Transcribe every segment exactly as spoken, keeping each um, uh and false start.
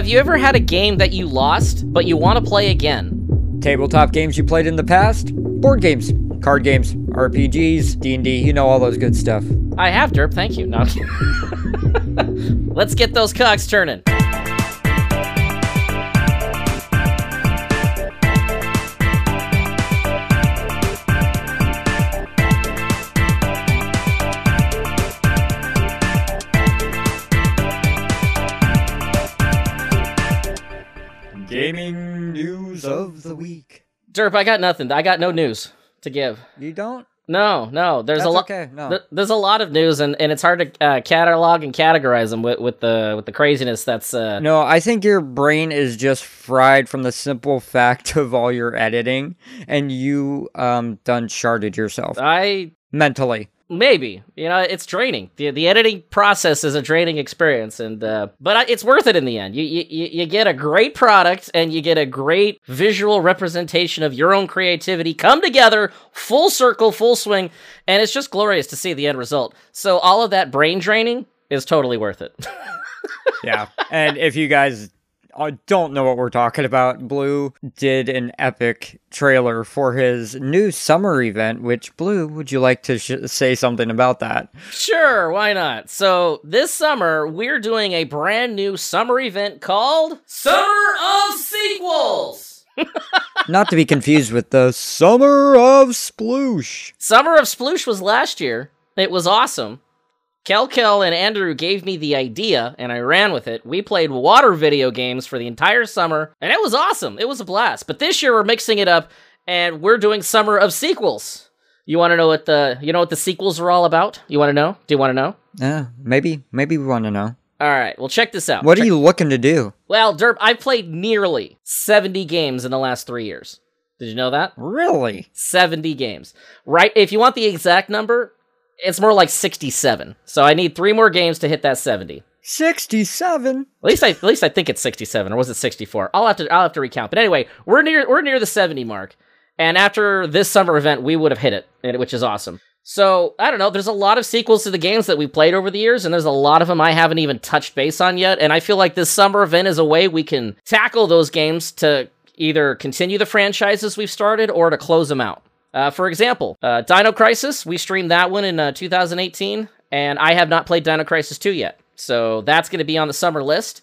Have you ever had a game that you lost, but you want to play again? Tabletop games you played in the past? Board games, card games, R P Gs, D and D, you know, all those good stuff. I have, Derp, thank you. No. Let's get those cogs turning. Gaming news of the week. Derp, I got nothing. I got no news to give. You don't? No, no. There's That's a lot. Okay. No. Th- there's a lot of news, and, and it's hard to uh, catalog and categorize them with, with the with the craziness that's. Uh... No, I think your brain is just fried from the simple fact of all your editing, and you um done sharded yourself I mentally. Maybe, you know, it's draining. The the editing process is a draining experience, and uh, but I, it's worth it in the end. You, you you get a great product, and you get a great visual representation of your own creativity come together, full circle, full swing, and it's just glorious to see the end result. So all of that brain draining is totally worth it. Yeah, and if you guys uh, don't know what we're talking about, Blue did an epic trailer for his new summer event, which, Blue, would you like to sh- say something about that? Sure, why not? So this summer, we're doing a brand new summer event called Summer of Sequels! Not to be confused with the Summer of Sploosh. Summer of Sploosh was last year. It was awesome. Kel Kel and Andrew gave me the idea, and I ran with it. We played water video games for the entire summer, and it was awesome. It was a blast. But this year, we're mixing it up, and we're doing Summer of Sequels. You want to know what the you know what the sequels are all about? You want to know? Do you want to know? Yeah, maybe. Maybe we want to know. All right, well, check this out. What check- are you looking to do? Well, Derp, I've played nearly seventy games in the last three years. Did you know that? Really? seventy games. Right? If you want the exact number, it's more like sixty-seven. So I need three more games to hit that seventy. sixty-seven? At least I at least I think it's sixty-seven, or was it sixty-four? I'll have to I'll have to recount. But anyway, we're near we're near the seventy mark. And after this summer event, we would have hit it, which is awesome. So, I don't know, there's a lot of sequels to the games that we played over the years, and there's a lot of them I haven't even touched base on yet, and I feel like this summer event is a way we can tackle those games to either continue the franchises we've started or to close them out. Uh, for example, uh, Dino Crisis, we streamed that one in uh, two thousand eighteen, and I have not played Dino Crisis two yet. So that's going to be on the summer list.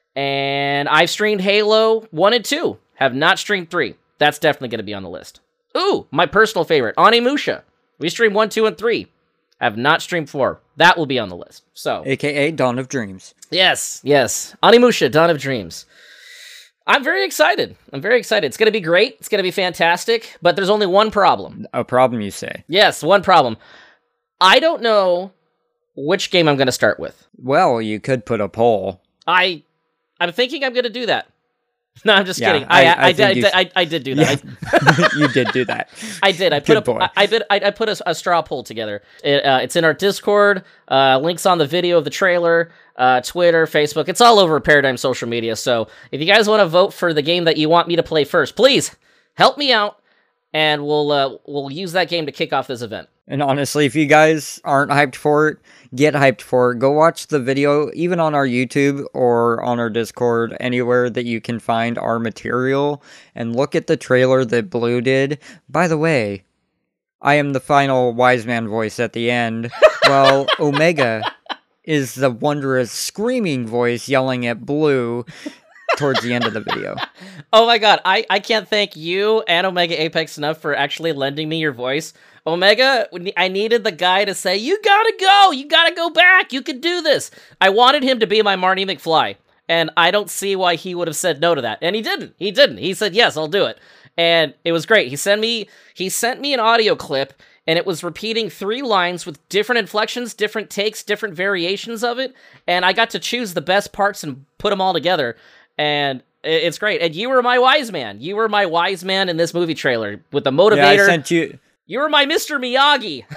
And I've streamed Halo one and two, have not streamed three. That's definitely going to be on the list. Ooh, my personal favorite, Onimusha. We streamed one, two, and three. Have not streamed four. That will be on the list. So, A K A Dawn of Dreams. Yes, yes. Onimusha, Dawn of Dreams. I'm very excited. I'm very excited. It's going to be great. It's going to be fantastic. But there's only one problem. A problem, you say? Yes, one problem. I don't know which game I'm going to start with. Well, you could put a poll. I, I'm thinking I'm going to do that. No, I'm just Yeah, kidding. I, I- I, I I, think did, you I, I, I did do that. Yeah. You did do that. I, I did. I put Good a, boy. I, I did. I, I put a, a straw poll together. It, uh, it's in our Discord. Uh, links on the video of the trailer. Uh, Twitter, Facebook. It's all over Paradigm social media. So if you guys want to vote for the game that you want me to play first, please help me out, and we'll uh, we'll use that game to kick off this event. And honestly, if you guys aren't hyped for it, get hyped for it. Go watch the video, even on our YouTube or on our Discord, anywhere that you can find our material, and look at the trailer that Blue did. By the way, I am the final wise man voice at the end, while Omega is the wondrous screaming voice yelling at Blue towards the end of the video. Oh my god, I, I can't thank you and Omega Apex enough for actually lending me your voice. Omega, I needed the guy to say, you gotta go, you gotta go back, you could do this. I wanted him to be my Marty McFly, and I don't see why he would have said no to that. And he didn't, he didn't. He said, yes, I'll do it. And it was great. He sent me, he sent me an audio clip, and it was repeating three lines with different inflections, different takes, different variations of it, and I got to choose the best parts and put them all together, and it's great. And you were my wise man. You were my wise man in this movie trailer with the motivator. Yeah, I sent you... You were my Mister Miyagi.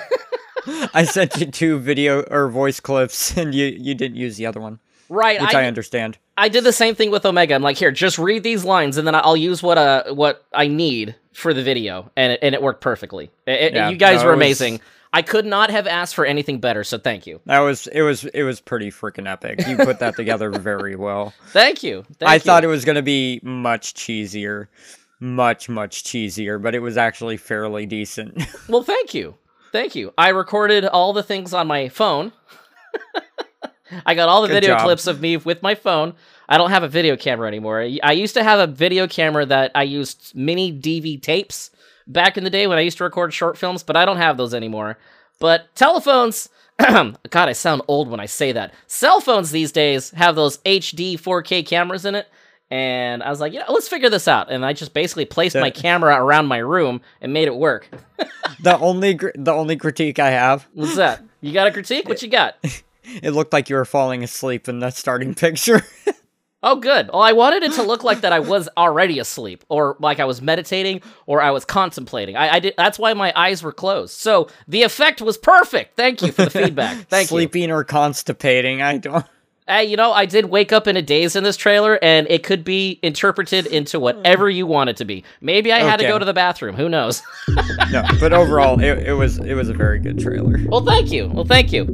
I sent you two video or voice clips, and you, you didn't use the other one. Right. Which I, I understand. I did the same thing with Omega. I'm like, here, just read these lines, and then I'll use what uh what I need for the video, and it, and it worked perfectly. It, Yeah, you guys no, were it was- amazing. I could not have asked for anything better, so thank you. That was it was it was pretty freaking epic. You put that together very well. Thank you. Thank I you. thought it was gonna be much cheesier. Much, much cheesier, but it was actually fairly decent. Well, thank you. Thank you. I recorded all the things on my phone. I got all the Good video job. clips of me with my phone. I don't have a video camera anymore. I used to have a video camera that I used mini D V tapes back in the day when I used to record short films, but I don't have those anymore. But telephones, God, I sound old when I say that. Cell phones these days have those H D four K cameras in it. And I was like, you know, let's figure this out. And I just basically placed my camera around my room and made it work. the only gr- the only critique I have. What's that? You got a critique? What you got? It looked like you were falling asleep in the starting picture. Oh, good. Well, I wanted it to look like that I was already asleep, or like I was meditating, or I was contemplating. I, I did. That's why my eyes were closed. So the effect was perfect. Thank you for the feedback. Thank Sleeping you. Sleeping or constipating. I don't. Hey, you know, I did wake up in a daze in this trailer, and it could be interpreted into whatever you want it to be. Maybe I had to Okay. go to the bathroom. Who knows? No, but overall, it, it was it was a very good trailer. Well, thank you. Well, thank you.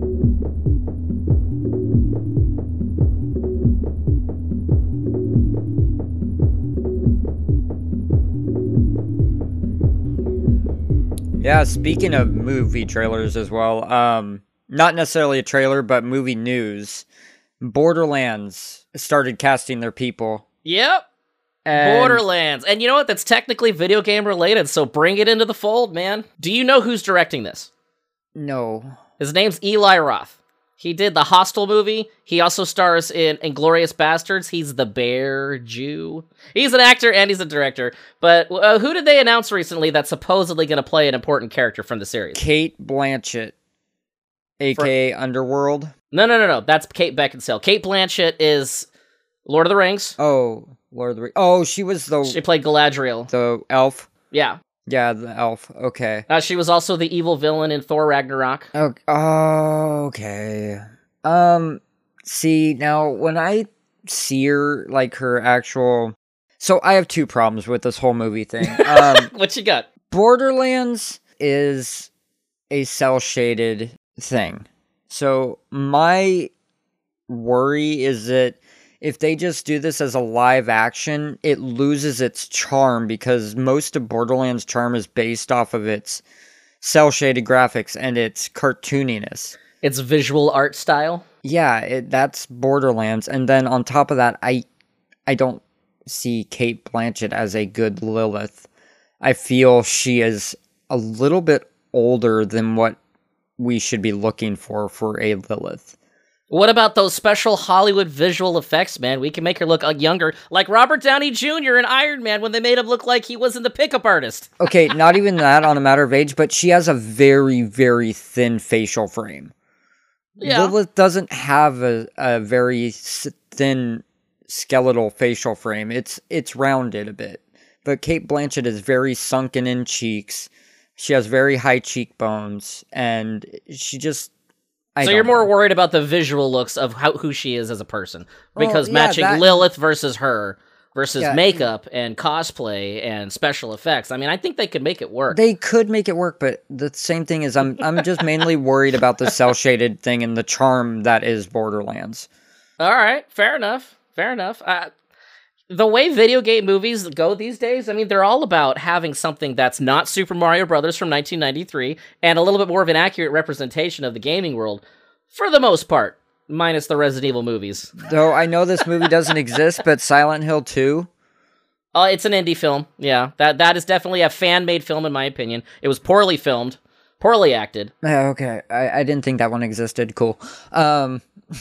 Yeah, speaking of movie trailers as well, um, not necessarily a trailer, but movie news. Borderlands started casting their people. Yep. And Borderlands. And you know what? That's technically video game related, so bring it into the fold, man. Do you know who's directing this? No. His name's Eli Roth. He did the Hostel movie. He also stars in Inglourious Bastards. He's the Bear Jew. He's an actor and he's a director. But uh, who did they announce recently that's supposedly going to play an important character from the series? Kate Blanchett, aka For- Underworld. No, no, no, no. That's Kate Beckinsale. Kate Blanchett is Lord of the Rings. Oh, Lord of the Rings. Oh, she was the... She played Galadriel. The elf? Yeah. Yeah, the elf. Okay. Uh, she was also the evil villain in Thor Ragnarok. Oh, okay. Um, see, now, when I see her, like, her actual... So, I have two problems with this whole movie thing. Um, what you got? Borderlands is a cel-shaded thing. So, my worry is that if they just do this as a live action, it loses its charm because most of Borderlands' charm is based off of its cel-shaded graphics and its cartooniness. Its visual art style? Yeah, it, that's Borderlands. And then on top of that, I I don't see Kate Blanchett as a good Lilith. I feel she is a little bit older than what we should be looking for for a Lilith. What about those special Hollywood visual effects, man? We can make her look uh, younger, like Robert Downey Junior in Iron Man when they made him look like he wasn't the pickup artist. Okay, not even that on a matter of age, but she has a very, very thin facial frame. Yeah. Lilith doesn't have a, a very s- thin skeletal facial frame. It's it's rounded a bit. But Kate Blanchett is very sunken in cheeks. She has very high cheekbones, and she just... I so you're more know. worried about the visual looks of how who she is as a person, because Well, yeah, matching that- Lilith versus her versus Yeah. makeup and cosplay and special effects. I mean, I think they could make it work. They could make it work, but the same thing is I'm I'm just mainly worried about the cel-shaded thing and the charm that is Borderlands. All right, fair enough. Fair enough. Uh, the way video game movies go these days, I mean, they're all about having something that's not Super Mario Brothers from nineteen ninety-three and a little bit more of an accurate representation of the gaming world, for the most part, minus the Resident Evil movies. Though I know this movie doesn't exist, but Silent Hill two... Uh, it's an indie film, yeah. That That is definitely a fan-made film, in my opinion. It was poorly filmed, poorly acted. Yeah, okay. I, I didn't think that one existed. Cool. Um...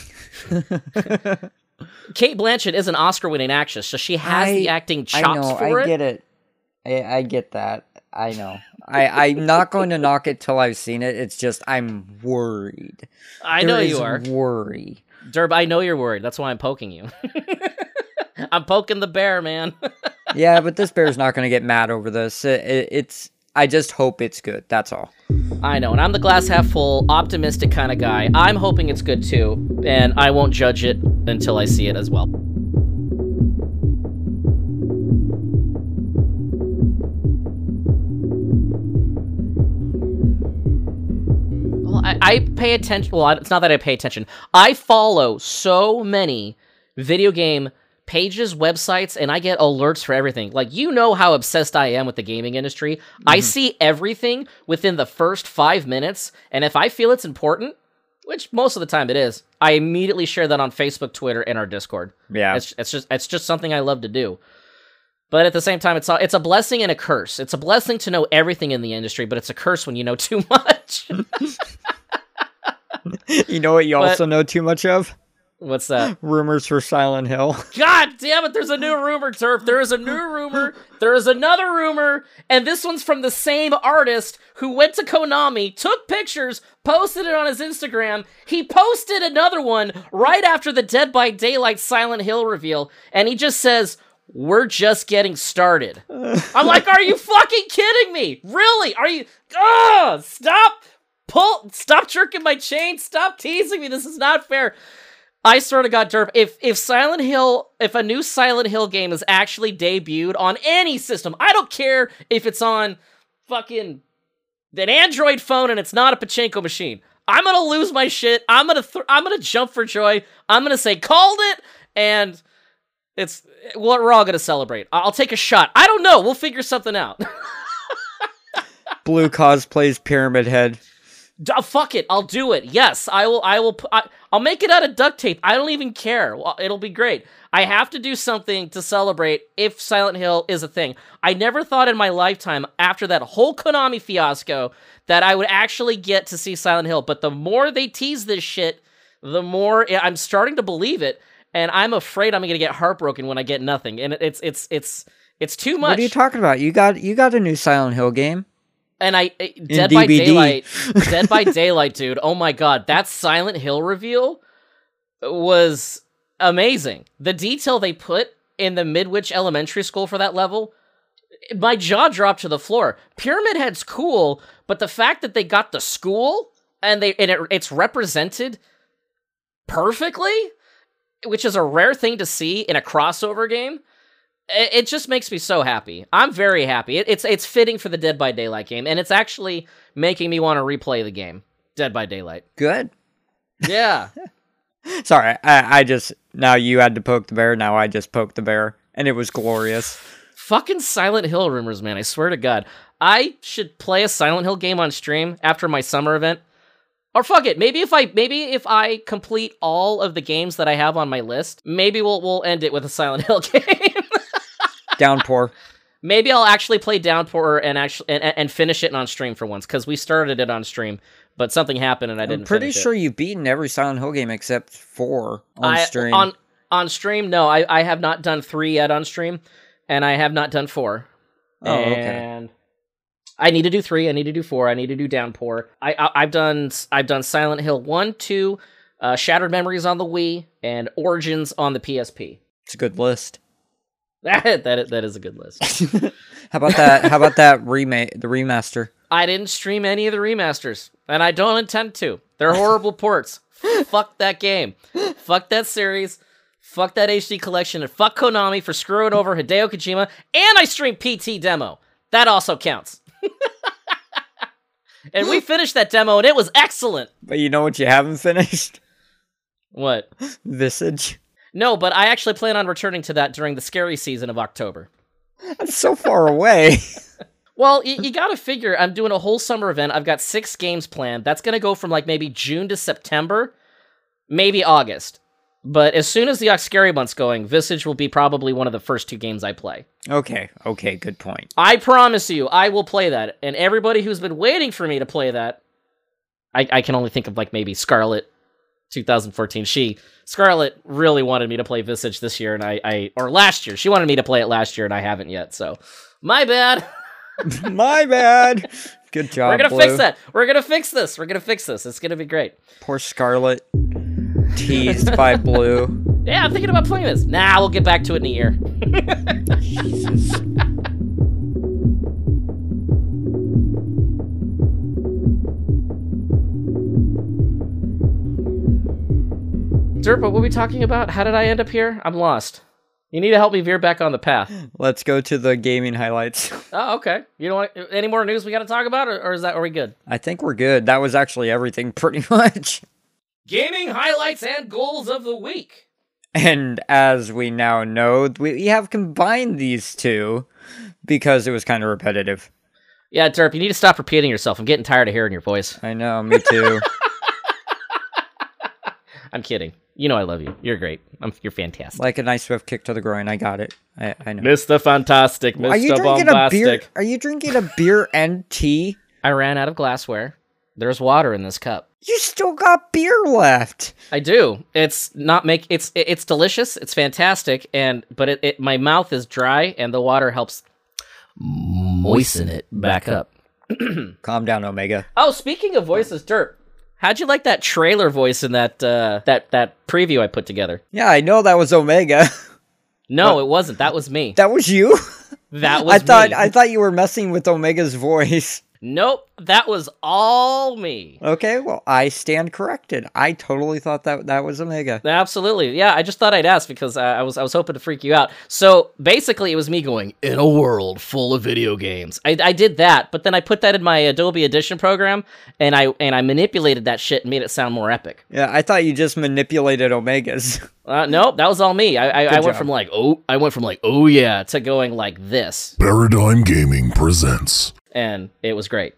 Kate Blanchett is an Oscar-winning actress, so she has I- the acting I chops know, for I it. get it. I, I get that. I know. I, I'm not going to knock it till I've seen it. It's just I'm worried. I There know is you are. worry. Derb, I know you're worried. That's why I'm poking you. I'm poking the bear, man. Yeah, but this bear's not going to get mad over this. It, it, it's. I just hope it's good. That's all. I know, and I'm the glass half full, optimistic kind of guy. I'm hoping it's good too, and I won't judge it until I see it as well. I pay attention. Well, it's not that I pay attention. I follow so many video game pages, websites, and I get alerts for everything. Like, you know how obsessed I am with the gaming industry. Mm-hmm. I see everything within the first five minutes, and if I feel it's important, which most of the time it is, I immediately share that on Facebook, Twitter, and our Discord. Yeah. It's, it's just it's just something I love to do. But at the same time, it's a, it's a blessing and a curse. It's a blessing to know everything in the industry, but it's a curse when you know too much. You know what you But- also know too much of? What's that? Rumors for Silent Hill. God damn it, there's a new rumor, Turf. There is a new rumor. There is another rumor. And this one's from the same artist who went to Konami, took pictures, posted it on his Instagram. He posted another one right after the Dead by Daylight Silent Hill reveal. And he just says, "We're just getting started." I'm like, are you fucking kidding me? Really? Are you? Ugh! Stop! Pull! Stop jerking my chain! Stop teasing me! This is not fair. I swear to God, Derp, if if Silent Hill, if a new Silent Hill game is actually debuted on any system, I don't care if it's on fucking an Android phone and it's not a pachinko machine. I'm gonna lose my shit. I'm gonna th- I'm gonna jump for joy. I'm gonna say called it, and it's well, we're all gonna celebrate. I'll take a shot. I don't know. We'll figure something out. Blue cosplays Pyramid Head. D- fuck it, I'll do it. Yes, I will. I will. Pu- I, I'll make it out of duct tape. I don't even care. Well, it'll be great. I have to do something to celebrate if Silent Hill is a thing. I never thought in my lifetime, after that whole Konami fiasco, that I would actually get to see Silent Hill. But the more they tease this shit, the more I'm starting to believe it, and I'm afraid I'm gonna get heartbroken when I get nothing. And it's it's it's it's too much. What are you talking about? You got you got a new Silent Hill game. And I, Dead by Daylight, Dead by Daylight, dude, oh my god, that Silent Hill reveal was amazing. The detail they put in the Midwich Elementary School for that level, my jaw dropped to the floor. Pyramid Head's cool, but the fact that they got the school, and they and it, it's represented perfectly, which is a rare thing to see in a crossover game, it just makes me so happy. I'm very happy. It, it's it's fitting for the Dead by Daylight game, and it's actually making me want to replay the game, Dead by Daylight. Good. Yeah. Sorry, I, I just, now you had to poke the bear, now I just poked the bear, and it was glorious. Fucking Silent Hill rumors, man, I swear to God. I should play a Silent Hill game on stream after my summer event. Or fuck it, maybe if I maybe if I complete all of the games that I have on my list, maybe we'll we'll end it with a Silent Hill game. Downpour. Maybe I'll actually play Downpour and actually and, and finish it on stream for once, because we started it on stream, but something happened and I didn't. I'm pretty finish sure it. you've beaten every Silent Hill game except four on I, stream. On on stream, no, I, I have not done three yet on stream, and I have not done four. Oh, okay. And I need to do three. I need to do four. I need to do Downpour. I, I I've done I've done Silent Hill one, two, uh, Shattered Memories on the Wii, and Origins on the P S P. It's a good list. That that that is a good list. How about that? How about that remake? The remaster. I didn't stream any of the remasters, and I don't intend to. They're horrible ports. Fuck that game. Fuck that series. Fuck that H D collection, and fuck Konami for screwing over Hideo Kojima. And I streamed P T demo. That also counts. And we finished that demo, and it was excellent. But you know what you haven't finished? What? Visage. No, but I actually plan on returning to that during the scary season of October. That's so far away. Well, you, you gotta figure, I'm doing a whole summer event. I've got six games planned. That's gonna go from like maybe June to September, maybe August. But as soon as the Scary Month's going, Visage will be probably one of the first two games I play. Okay, okay, good point. I promise you, I will play that. And everybody who's been waiting for me to play that, I, I can only think of like maybe Scarlet twenty fourteen. She, Scarlet really wanted me to play Visage this year, and I, I, or last year. She wanted me to play it last year, and I haven't yet, so my bad. My bad. Good job, We're gonna Blue. fix that. We're gonna fix this. We're gonna fix this. It's gonna be great. Poor Scarlet. Teased by Blue. Yeah, I'm thinking about playing this. Nah, we'll get back to it in a year. Jesus. Derp, what were we talking about? How did I end up here? I'm lost. You need to help me veer back on the path. Let's go to the gaming highlights. Oh, okay. You know what? Any more news we got to talk about, or, or is that are we good? I think we're good. That was actually everything, pretty much. Gaming highlights and goals of the week. And as we now know, we have combined these two because it was kind of repetitive. Yeah, Derp, you need to stop repeating yourself. I'm getting tired of hearing your voice. I know, me too. I'm kidding. You know I love you. You're great. I'm, you're fantastic. Like a nice swift kick to the groin. I got it. I, I know. Mister Fantastic, Mister Are you drinking Bombastic. a beer? Are you drinking a beer and tea? I ran out of glassware. There's water in this cup. You still got beer left. I do. It's not make it's it's delicious. It's fantastic, and but it, it my mouth is dry, and the water helps moisten it back up. Calm down, Omega. Oh, speaking of voices, Derp, how'd you like that trailer voice in that uh, that that preview I put together? Yeah, I know that was Omega. No, it wasn't. That was me. That was you? That was I thought me. I thought you were messing with Omega's voice. Nope, that was all me. Okay, well, I stand corrected. I totally thought that that was Omega. Absolutely, yeah. I just thought I'd ask because uh, I was I was hoping to freak you out. So basically, it was me going in a world full of video games. I, I did that, but then I put that in my Adobe Audition program, and I and I manipulated that shit and made it sound more epic. Yeah, I thought you just manipulated Omegas. Uh, nope, that was all me. I I, I went job. from like oh I went from like oh yeah to going like this, Paradigm Gaming presents. and it was great.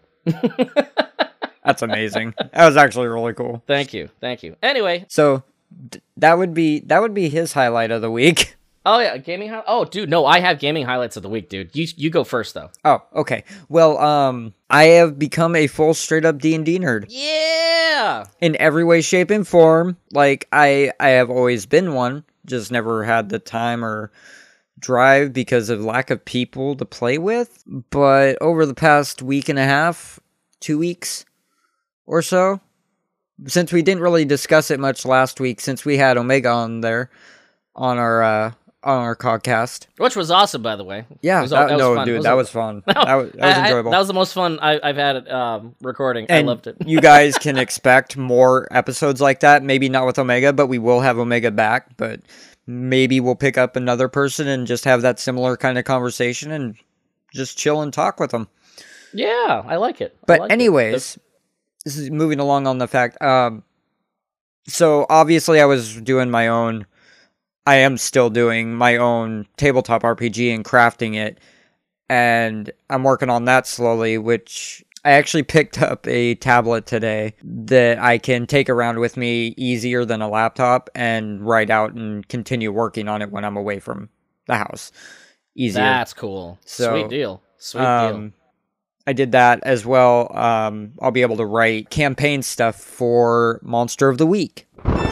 That's amazing. That was actually really cool. Thank you, thank you. Anyway, So d- that would be that would be his highlight of the week. oh yeah, gaming. Hi- oh, dude, no, I have gaming highlights of the week, dude. You you go first though. Oh, okay. Well, um, I have become a full straight up D and D nerd Yeah. in every way, shape, and form. Like I, I have always been one, just never had the time or drive because of lack of people to play with. But over the past week and a half, two weeks or so, since we didn't really discuss it much last week, since we had Omega on there on our uh, on our podcast. Which was awesome, by the way. Yeah, It was- that- that was no, fun. It dude, was that a- was fun. That was, that was I- I- enjoyable. that was the most fun I, I've had um, recording. And I loved it. you guys can expect more episodes like that. Maybe not with Omega, but we will have Omega back. But maybe we'll pick up another person and just have that similar kind of conversation and just chill and talk with them. Yeah, I like it. I But like it. anyways, this is moving along on the fact. Um, so obviously I was doing my own, I am still doing my own tabletop R P G and crafting it. And I'm working on that slowly, which I actually picked up a tablet today that I can take around with me easier than a laptop and write out and continue working on it when I'm away from the house. Easier. That's cool. So, Sweet deal. Sweet deal. Um, I did that as well. Um, I'll be able to write campaign stuff for Monster of the Week.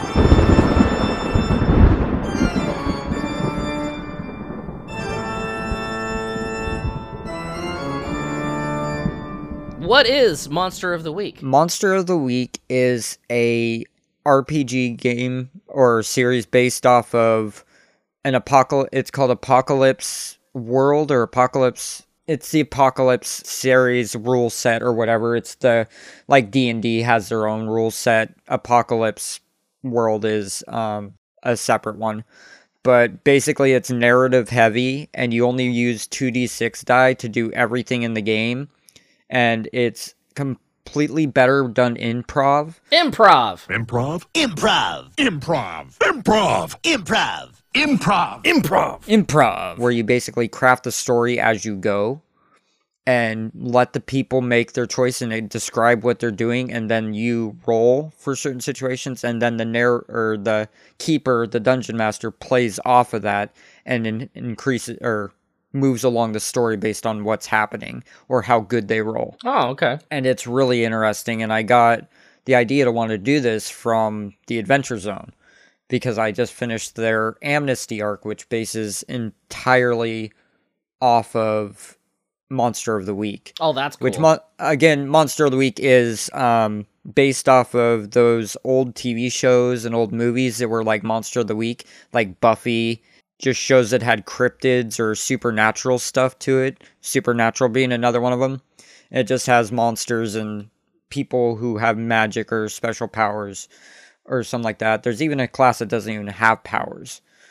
What is Monster of the Week? Monster of the Week is a R P G game or series based off of an apocalypse. It's called Apocalypse World or Apocalypse. It's the Apocalypse series rule set or whatever. It's the, like D and D has their own rule set. Apocalypse World is um, a separate one. But basically it's narrative heavy and you only use two d six die to do everything in the game. And it's completely better done improv. Improv. Improv? Improv. Improv. Improv. Improv. Improv. Improv. Improv, where you basically craft the story as you go and let the people make their choice and they describe what they're doing, and then you roll for certain situations, and then the narr- or the keeper, the dungeon master, plays off of that and in- increases or moves along the story based on what's happening or how good they roll. Oh, okay. And it's really interesting, and I got the idea to want to do this from the Adventure Zone because I just finished their Amnesty arc, which bases entirely off of Monster of the Week. Oh, that's cool. Which, mon- again, Monster of the Week is um, based off of those old T V shows and old movies that were like Monster of the Week, like Buffy, just shows that had cryptids or supernatural stuff to it. Supernatural being another one of them. It just has monsters and people who have magic or special powers or something like that. There's even a class that doesn't even have powers.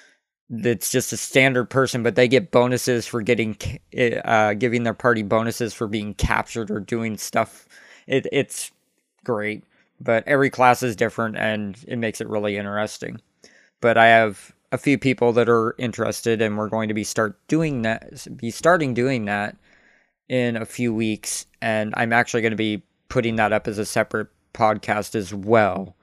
that's just a standard person, but they get bonuses for getting uh, giving their party bonuses for being captured or doing stuff. It, it's great, but every class is different, and it makes it really interesting. But I have a few people that are interested, and we're going to be start doing that, be starting doing that in a few weeks, and I'm actually going to be putting that up as a separate podcast as well.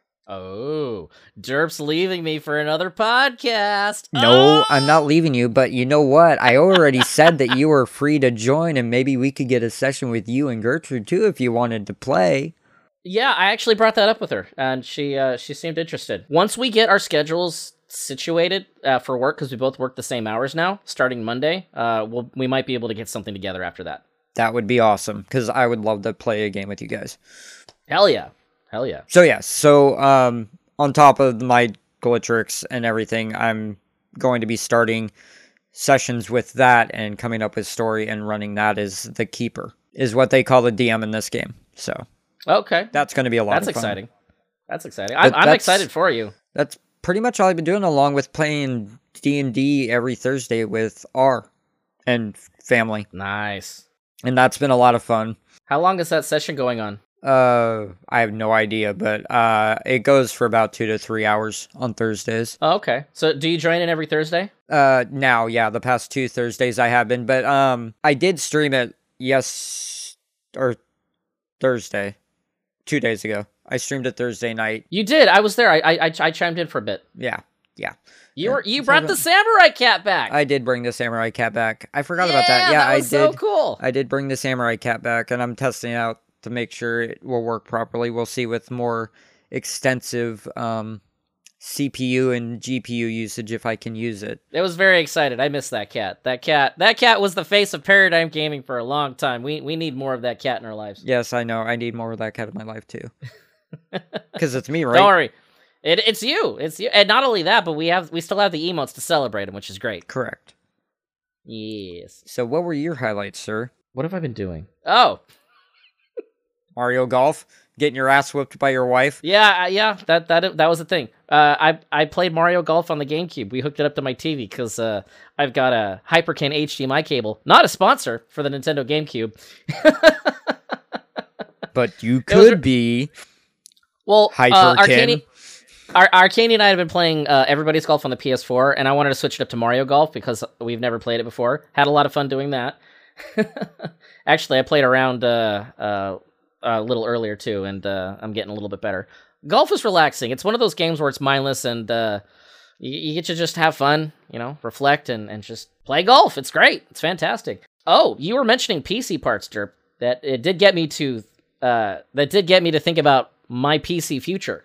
Oh, Derp's leaving me for another podcast. No, oh! I'm not leaving you, but you know what? I already said that you were free to join, and maybe we could get a session with you and Gertrude too if you wanted to play. Yeah, I actually brought that up with her, and she uh, she seemed interested. Once we get our schedules situated uh, for work, because we both work the same hours now, starting Monday, uh, we'll, we might be able to get something together after that. That would be awesome, because I would love to play a game with you guys. Hell yeah. Hell yeah. So yeah, so um, on top of my Glittrix and everything, I'm going to be starting sessions with that and coming up with story and running that as the keeper, is what they call the D M in this game. So okay, that's going to be a lot that's of fun. exciting. That's exciting. I'm, I'm excited for you. That's pretty much all I've been doing, along with playing D and D every Thursday with R and family. Nice. And that's been a lot of fun. How long is that session going on? Uh, I have no idea, but uh, it goes for about two to three hours on Thursdays. Oh, okay. So do you join in every Thursday? Uh, now, yeah, the past two Thursdays I have been, but um, I did stream it yes or Thursday, two days ago. I streamed it Thursday night. You did. I was there. I I I chimed in for a bit. Yeah, yeah. You were you brought the samurai cat back. I did bring the samurai cat back. I forgot yeah, about that. Yeah, that was I did. So cool. I did bring the samurai cat back, and I'm testing it out to make sure it will work properly. We'll see with more extensive um, C P U and G P U usage if I can use it. It was very excited. I miss that cat. That cat. That cat was the face of Paradigm Gaming for a long time. We we need more of that cat in our lives. Yes, I know. I need more of that cat in my life too. Because it's me, right? Don't worry. It, it's you. It's you. And not only that, but we have we still have the emotes to celebrate them, which is great. Correct. Yes. So what were your highlights, sir? What have I been doing? Oh. Mario Golf? Getting your ass whooped by your wife? Yeah, uh, yeah, that that that was the thing. Uh, I I played Mario Golf on the GameCube. We hooked it up to my T V because uh, I've got a Hyperkin H D M I cable. Not a sponsor for the Nintendo GameCube. But you could was, be. Well, Hyperkin. Uh, Arcani, Ar- Arcani and I have been playing uh, Everybody's Golf on the P S four, and I wanted to switch it up to Mario Golf because we've never played it before. Had a lot of fun doing that. Actually, I played around uh, uh, a little earlier too, and uh, I'm getting a little bit better. Golf is relaxing. It's one of those games where it's mindless, and uh, you, you get to just have fun, you know, reflect, and, and just play golf. It's great. It's fantastic. Oh, you were mentioning P C parts, Derp. That it did get me to. Uh, that did get me to think about my P C future.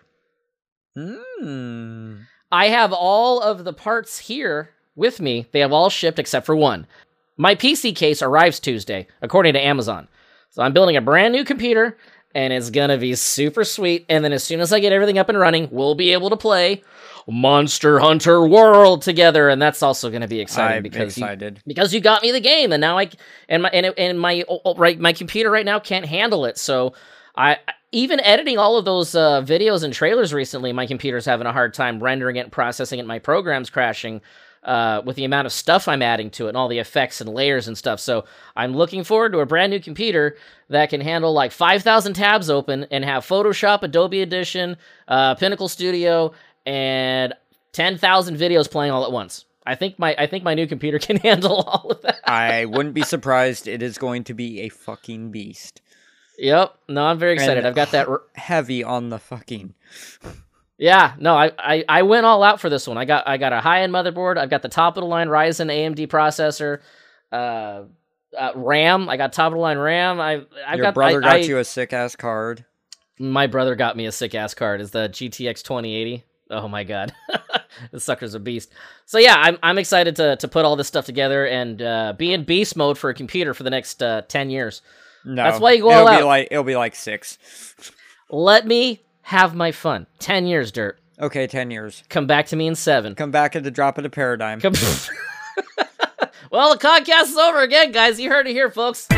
Hmm. I have all of the parts here with me. They have all shipped except for one. My P C case arrives Tuesday, according to Amazon. So I'm building a brand new computer, and it's gonna be super sweet. And then as soon as I get everything up and running, we'll be able to play Monster Hunter World together, and that's also gonna be exciting I'm because excited. you, because you got me the game, and now I and my and, and my right my computer right now can't handle it. So I even editing all of those uh, videos and trailers recently, my computer's having a hard time rendering it and processing it. My program's crashing. Uh, with the amount of stuff I'm adding to it and all the effects and layers and stuff. So I'm looking forward to a brand new computer that can handle like five thousand tabs open and have Photoshop, Adobe Edition, uh, Pinnacle Studio, and ten thousand videos playing all at once. I think my I think my new computer can handle all of that. I wouldn't be surprised. It is going to be a fucking beast. Yep. No, I'm very excited. And I've got that... R- heavy on the fucking... Yeah, no, I, I, I went all out for this one. I got I got a high-end motherboard. I've got the top-of-the-line Ryzen A M D processor, uh, uh, RAM. I got top-of-the-line RAM. I I've Your got, brother I, got I, you a sick-ass card. My brother got me a sick-ass card. It's the G T X twenty eighty. Oh my god, this sucker's a beast. So yeah, I'm I'm excited to to put all this stuff together and uh, be in beast mode for a computer for the next uh, ten years. No, that's why you go it'll all be out. Like, it'll be like six. Let me have my fun. Ten years, Dirt. Okay, ten years. Come back to me in seven. Come back at the drop of the paradigm. Come- well, the podcast is over again, guys. You heard it here, folks.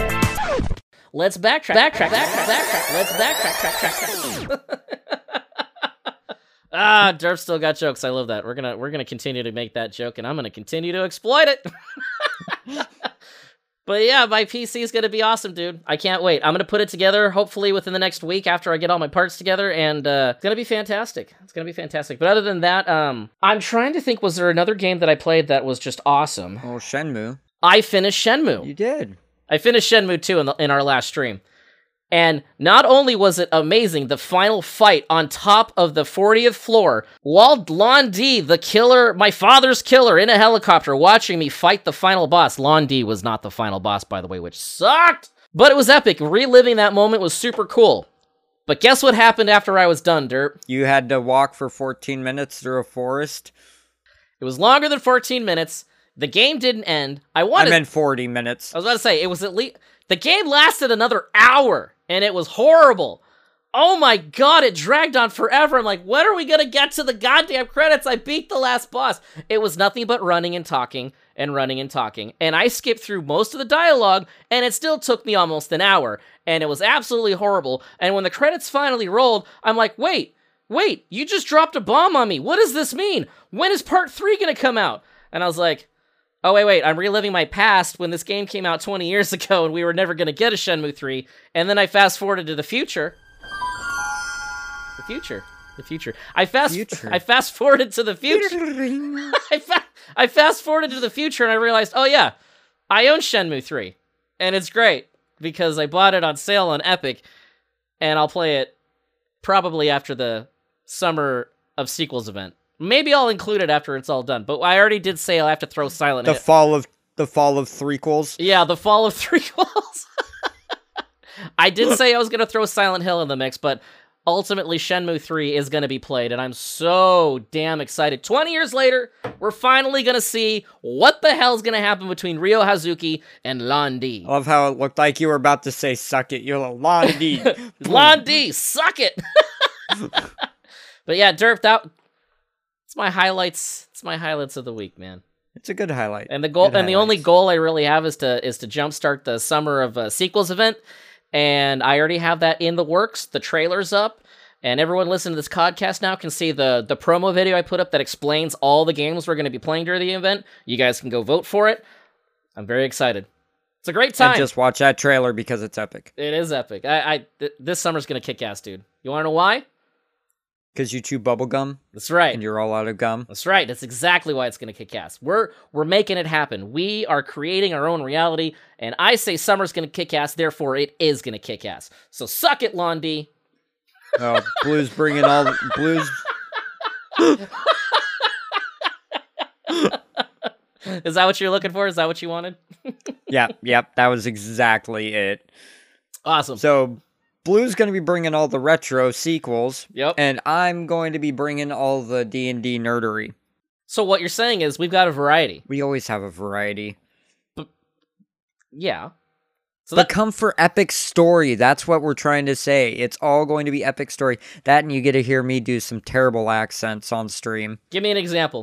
Let's backtrack. Backtrack. Backtrack. Backtrack. Let's backtrack. Track, track, track. Ah, Derp still got jokes. I love that. We're gonna we're gonna continue to make that joke, and I'm gonna continue to exploit it. But yeah, my P C is gonna be awesome, dude. I can't wait. I'm gonna put it together, hopefully within the next week after I get all my parts together, and uh, it's gonna be fantastic. It's gonna be fantastic. But other than that, um, I'm trying to think, was there another game that I played that was just awesome? Oh, Shenmue. I finished Shenmue. You did. I finished Shenmue two in, the, in our last stream. And not only was it amazing, the final fight on top of the fortieth floor, while Lon D, the killer, my father's killer, in a helicopter, watching me fight the final boss. Lon D was not the final boss, by the way, which sucked. But it was epic. Reliving that moment was super cool. But guess what happened after I was done, Derp? You had to walk for fourteen minutes through a forest. It was longer than fourteen minutes. The game didn't end. I wanted... I meant forty minutes. I was about to say, it was at least... The game lasted another hour, and it was horrible. Oh my god, it dragged on forever. I'm like, when are we gonna get to the goddamn credits? I beat the last boss. It was nothing but running and talking, and running and talking. And I skipped through most of the dialogue, and it still took me almost an hour. And it was absolutely horrible. And when the credits finally rolled, I'm like, wait, wait, you just dropped a bomb on me. What does this mean? When is part three gonna come out? And I was like... Oh, wait, wait, I'm reliving my past when this game came out twenty years ago and we were never going to get a Shenmue three. And then I fast-forwarded to the future. The future. The future. I fast Future. I fast-forwarded to the future. I, fa I fast-forwarded to the future and I realized, oh yeah, I own Shenmue three. And it's great because I bought it on sale on Epic and I'll play it probably after the Summer of Sequels event. Maybe I'll include it after it's all done, but I already did say I'll have to throw Silent The Hill. fall of the fall of threequels. Yeah, the fall of threequels. I did say I was going to throw Silent Hill in the mix, but ultimately Shenmue three is going to be played, and I'm so damn excited. twenty years later, we're finally going to see what the hell's going to happen between Ryo Hazuki and Lon D. I love how it looked like you were about to say suck it. You're like, Lon D. Lon D, suck it! But yeah, Derp, that... It's my highlights. It's my highlights of the week, man. It's a good highlight. And the goal, Good and the only highlights. goal I really have is to is to jumpstart the Summer of uh, Sequels event, and I already have that in the works. The trailer's up, and everyone listening to this podcast now can see the the promo video I put up that explains all the games we're going to be playing during the event. You guys can go vote for it. I'm very excited. It's a great time. And just watch that trailer because it's epic. It is epic. I, I th- this summer's going to kick ass, dude. You want to know why? Because you chew bubble gum That's right. and you're all out of gum. That's right. That's exactly why it's going to kick ass. We're we're making it happen. We are creating our own reality, and I say summer's going to kick ass. Therefore, it is going to kick ass. So suck it, Lon D. Oh, Blue's bringing all the Blue's. Is that what you're looking for? Is that what you wanted? Yeah, yep, that was exactly it. Awesome. So, Blue's going to be bringing all the retro sequels. Yep. And I'm going to be bringing all the D and D nerdery. So what you're saying is we've got a variety. We always have a variety. Yeah. So But that, come for epic story. That's what we're trying to say. It's all going to be epic story. That and you get to hear me do some terrible accents on stream. give me an example.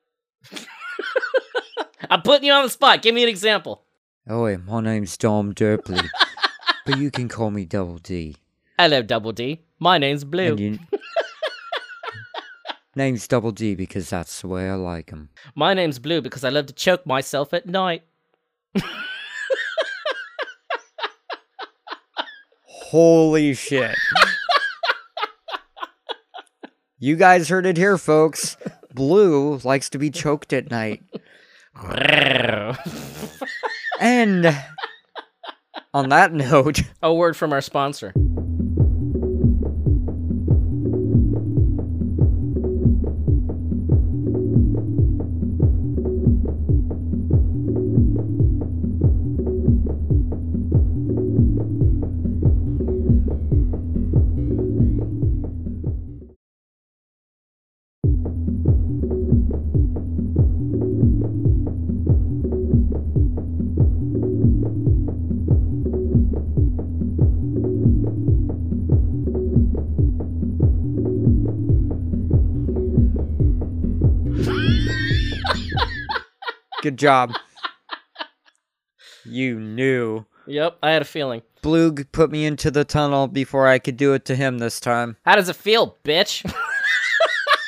I'm putting you on the spot. Give me an example. Oh, hey, my name's Dom Derpley. But you can call me Double D. Hello, Double D. My name's Blue. And you... Name's Double D because that's the way I like 'em. My name's Blue because I love to choke myself at night. Holy shit. You guys heard it here, folks. Blue likes to be choked at night. And on that note, A word from our sponsor. good job. You knew. Yep, I had a feeling. Blue g- put me into the tunnel before I could do it to him this time. How does it feel, bitch?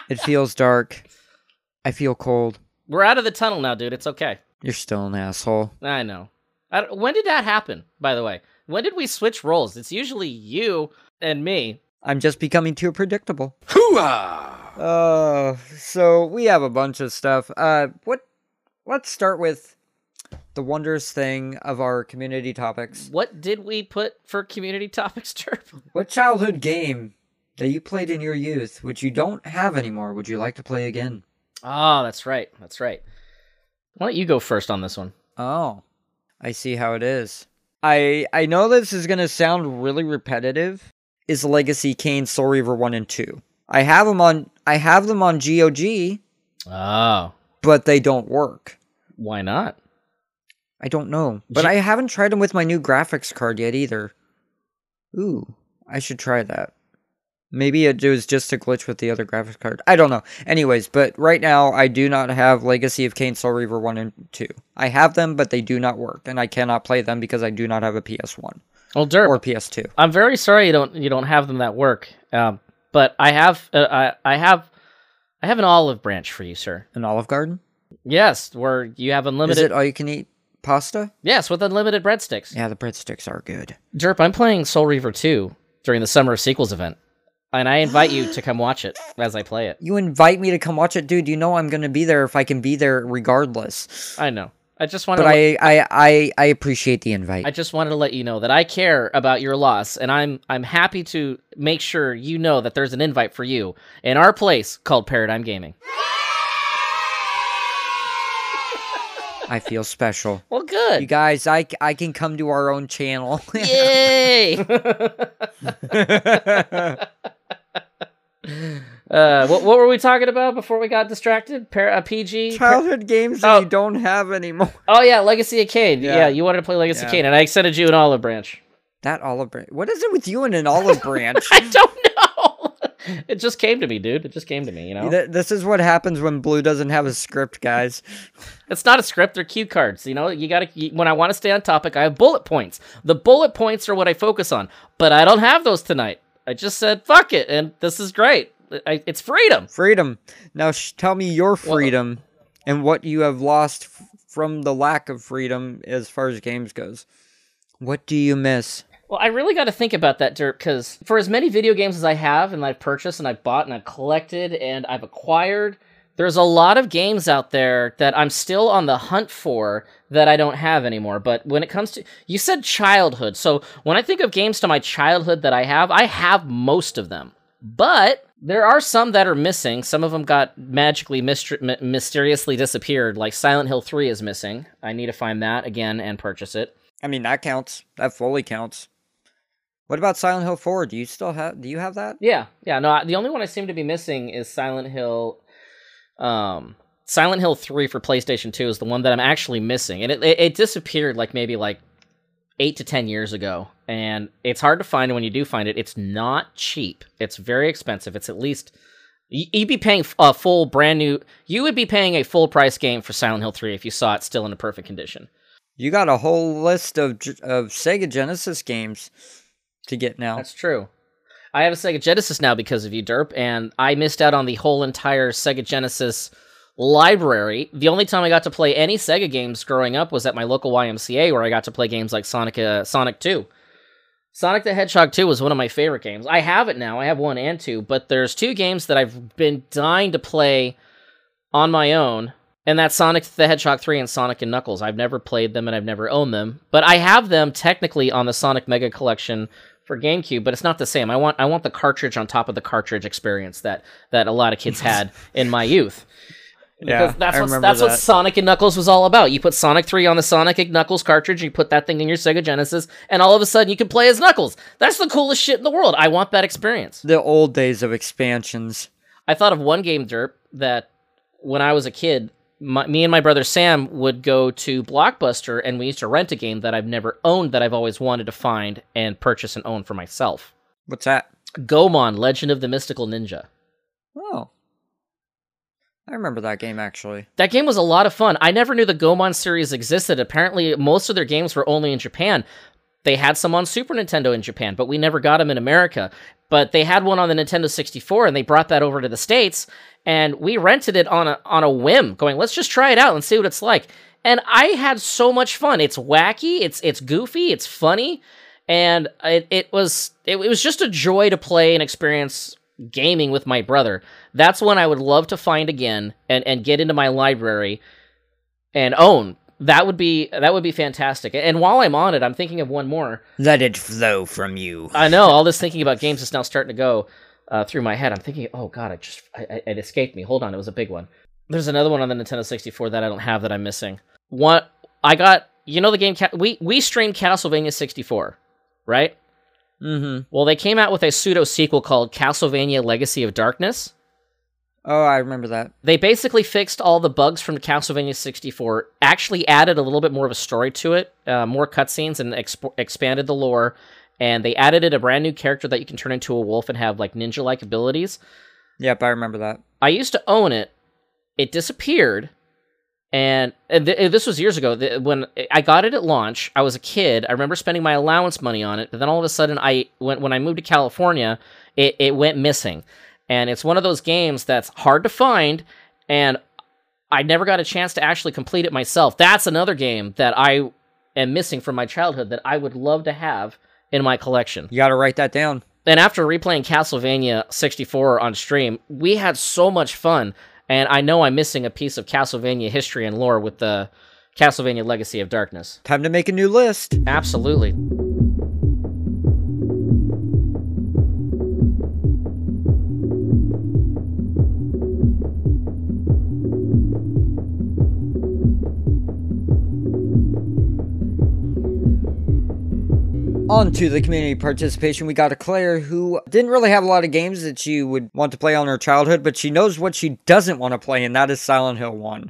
It feels dark. I feel cold. We're out of the tunnel now, dude. It's okay. You're still an asshole. I know. I don't- when did that happen, by the way? When did we switch roles? It's usually you and me. I'm just becoming too predictable. Hooah! Uh, so we have a bunch of stuff. Uh, what? Let's start with the wondrous thing of our community topics. What did we put for community topics, Derp? What childhood game that you played in your youth, which you don't have anymore, would you like to play again? Oh, that's right. That's right. Why don't you go first on this one? Oh, I see how it is. I I know this is gonna sound really repetitive. Is Legacy Kane Soul Reaver one and two? I have them on. I have them on G O G, Oh, but they don't work. why not? I don't know, but G- I haven't tried them with my new graphics card yet either. Ooh, I should try that. Maybe it was just a glitch with the other graphics card. I don't know. Anyways, but right now I do not have Legacy of Kane Soul Reaver one and two. I have them, but they do not work, and I cannot play them because I do not have a P S one Well, Derp, or P S two. I'm very sorry you don't you don't have them that work. Um, but I have uh, I I have I have an olive branch for you, sir. An Olive Garden? Yes, where you have Is unlimited. it all you can eat pasta? Yes, with unlimited breadsticks. Yeah, the breadsticks are good. Derp, I'm playing Soul Reaver two during the Summer of Sequels event, and I invite you to come watch it as I play it. You invite me to come watch it, dude. You know I'm gonna be there if I can be there regardless. I know. I just wanted. But to let, I, I, I, I appreciate the invite. I just wanted to let you know that I care about your loss, and I'm I'm happy to make sure you know that there's an invite for you in our place called Paradigm Gaming. I feel special. Well, good. You guys, I, I can come to our own channel. Yay! Uh, what what were we talking about before we got distracted? Par- uh, P G? Childhood games that Oh. you don't have anymore. Oh yeah, Legacy of Kane. Yeah, Yeah. you wanted to play Legacy Yeah. of Kane, and I extended you an olive branch. That olive branch. What is it with you and an olive branch? I don't know. It just came to me, dude. It just came to me. You know, Th- This is what happens when Blue doesn't have a script, guys. it's not a script; they're cue cards. You know, you gotta. You, when I want to stay on topic, I have bullet points. The bullet points are what I focus on, but I don't have those tonight. I just said fuck it, and this is great. I, it's freedom. Freedom. Now sh- tell me your freedom and what you have lost f- from the lack of freedom as far as games goes. What do you miss? Well, I really got to think about that, Dirk, because for as many video games as I have, and I've purchased, and I've bought, and I've collected, and I've acquired, there's a lot of games out there that I'm still on the hunt for that I don't have anymore. But when it comes to, you said childhood, so when I think of games to my childhood that I have, I have most of them. But there are some that are missing. Some of them got magically myster- my- mysteriously disappeared, like Silent Hill three is missing. I need to find that again and purchase it. I mean, that counts. That fully counts. What about Silent Hill four? Do you still have, do you have that? Yeah, yeah. No, I- the only one I seem to be missing is Silent Hill. Um, Silent Hill three for PlayStation two is the one that I'm actually missing, and it, it it disappeared like maybe like eight to ten years ago, and it's hard to find. And when you do find it, it's not cheap. It's very expensive. It's at least you, you'd be paying a full brand new. You would be paying a full price game for Silent Hill three if you saw it still in a perfect condition. You got a whole list of G- of Sega Genesis games to get now. That's true. I have a Sega Genesis now because of you, Derp, and I missed out on the whole entire Sega Genesis library. The only time I got to play any Sega games growing up was at my local Y M C A, where I got to play games like Sonic uh, Sonic two. Sonic the Hedgehog two was one of my favorite games. I have it now. I have one and two, but there's two games that I've been dying to play on my own, and that's Sonic the Hedgehog three and Sonic and Knuckles. I've never played them, and I've never owned them, but I have them technically on the Sonic Mega Collection for GameCube, but it's not the same. I want I want the cartridge on top of the cartridge experience that that a lot of kids had in my youth. Yeah, Because that's I what remember that's what that. Sonic and Knuckles was all about. You put Sonic three on the Sonic and Knuckles cartridge, you put that thing in your Sega Genesis, and all of a sudden you can play as Knuckles. That's the coolest shit in the world. I want that experience. The old days of expansions. I thought of one game, Derp, that when I was a kid, my, me and my brother Sam would go to Blockbuster, and we used to rent a game that I've never owned that I've always wanted to find and purchase and own for myself. What's that? Gomon, Legend of the Mystical Ninja. Oh. I remember that game, actually. That game was a lot of fun. I never knew the Gomon series existed. Apparently, most of their games were only in Japan. They had some on Super Nintendo in Japan, but we never got them in America. But they had one on the Nintendo sixty-four, and they brought that over to the States, and we rented it on a on a whim, going, let's just try it out and see what it's like. And I had so much fun. It's wacky, it's it's goofy, it's funny, and it, it was it, it was just a joy to play and experience gaming with my brother. That's one I would love to find again and, and get into my library and own. That would be that would be fantastic. And while I'm on it, I'm thinking of one more. Let it flow from you. I know, all this thinking about games is now starting to go uh, through my head. I'm thinking, oh god, I just I, I, it escaped me. Hold on, it was a big one. There's another one on the Nintendo sixty-four that I don't have that I'm missing. What I got, you know the game, we, we streamed Castlevania sixty-four, right? Mm-hmm. Well, they came out with a pseudo-sequel called Castlevania Legacy of Darkness. Oh, I remember that. They basically fixed all the bugs from Castlevania sixty-four, actually added a little bit more of a story to it, uh, more cutscenes, and exp- expanded the lore, and they added in a brand new character that you can turn into a wolf and have like ninja-like abilities. Yep, I remember that. I used to own it. It disappeared, and, and th- this was years ago. The, when I got it at launch, I was a kid. I remember spending my allowance money on it, but then all of a sudden, I when, when I moved to California, it, it went missing. And it's one of those games that's hard to find, and I never got a chance to actually complete it myself. That's another game that I am missing from my childhood that I would love to have in my collection. You gotta write that down. And after replaying Castlevania sixty-four on stream, we had so much fun, and I know I'm missing a piece of Castlevania history and lore with the Castlevania Legacy of Darkness. Time to make a new list. Absolutely. On to the community participation, we got a Claire who didn't really have a lot of games that she would want to play on her childhood, but she knows what she doesn't want to play, and that is Silent Hill one.